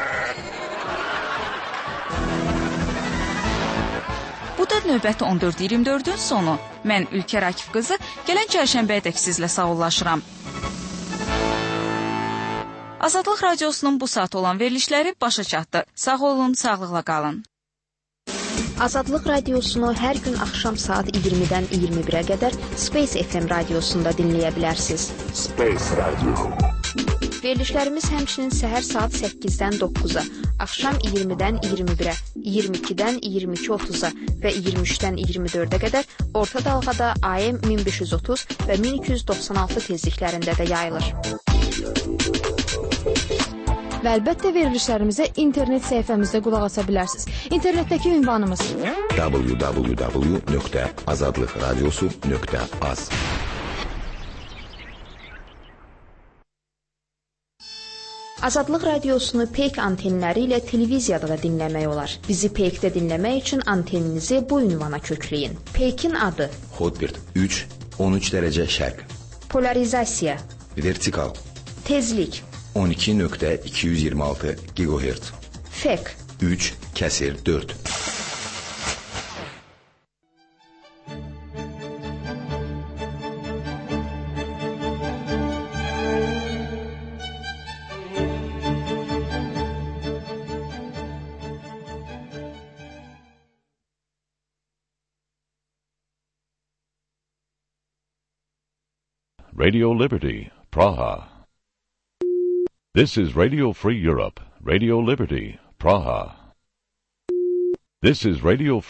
Bu da növbəti on dörd iyirmi dördün sonu. Mən Ülkər Akif qızı gələn çərşənbəyədək sizlə sağollaşıram. Azadlıq Radiosunun bu saat olan verilişləri başa çatdı. Sağ olun, sağlıqla qalın. Azadlıq Radiosunu hər gün axşam saat iyirmidən iyirmi birə qədər Space F M radiosunda dinləyə bilərsiniz. Space Radio. Verilişlərimiz həmçinin səhər saat səkkizdən doqquza, axşam iyirmidən iyirmi birə, iyirmi ikidən iyirmi iki otuz'a və iyirmi üçdən iyirmi dördə qədər orta dalğada A M min beş yüz otuz və min iki yüz doxsan altı tezliklərində də yayılır. və əlbəttə verilişlərimizə internet səhifəmizdə qulaq asa bilərsiniz. İnternetdəki ünvanımız w w w nöqtə azadlıq radiosu nöqtə az. Azadlıq radiosunu Peyk antenləri ilə televiziyada da dinləmək olar. Bizi Peykdə dinləmək üçün anteninizi bu ünvana kökləyin. Peykin adı Hotbird üç on üç dərəcə şərq. Polarizasiya, Vertikal tezlik, on iki nöqtə iki yüz iyirmi altı gigahertz. Fek, üç kəsir dörd. Radio Liberty, Praha. This is Radio Free Europe, Radio Liberty, Praha. This is Radio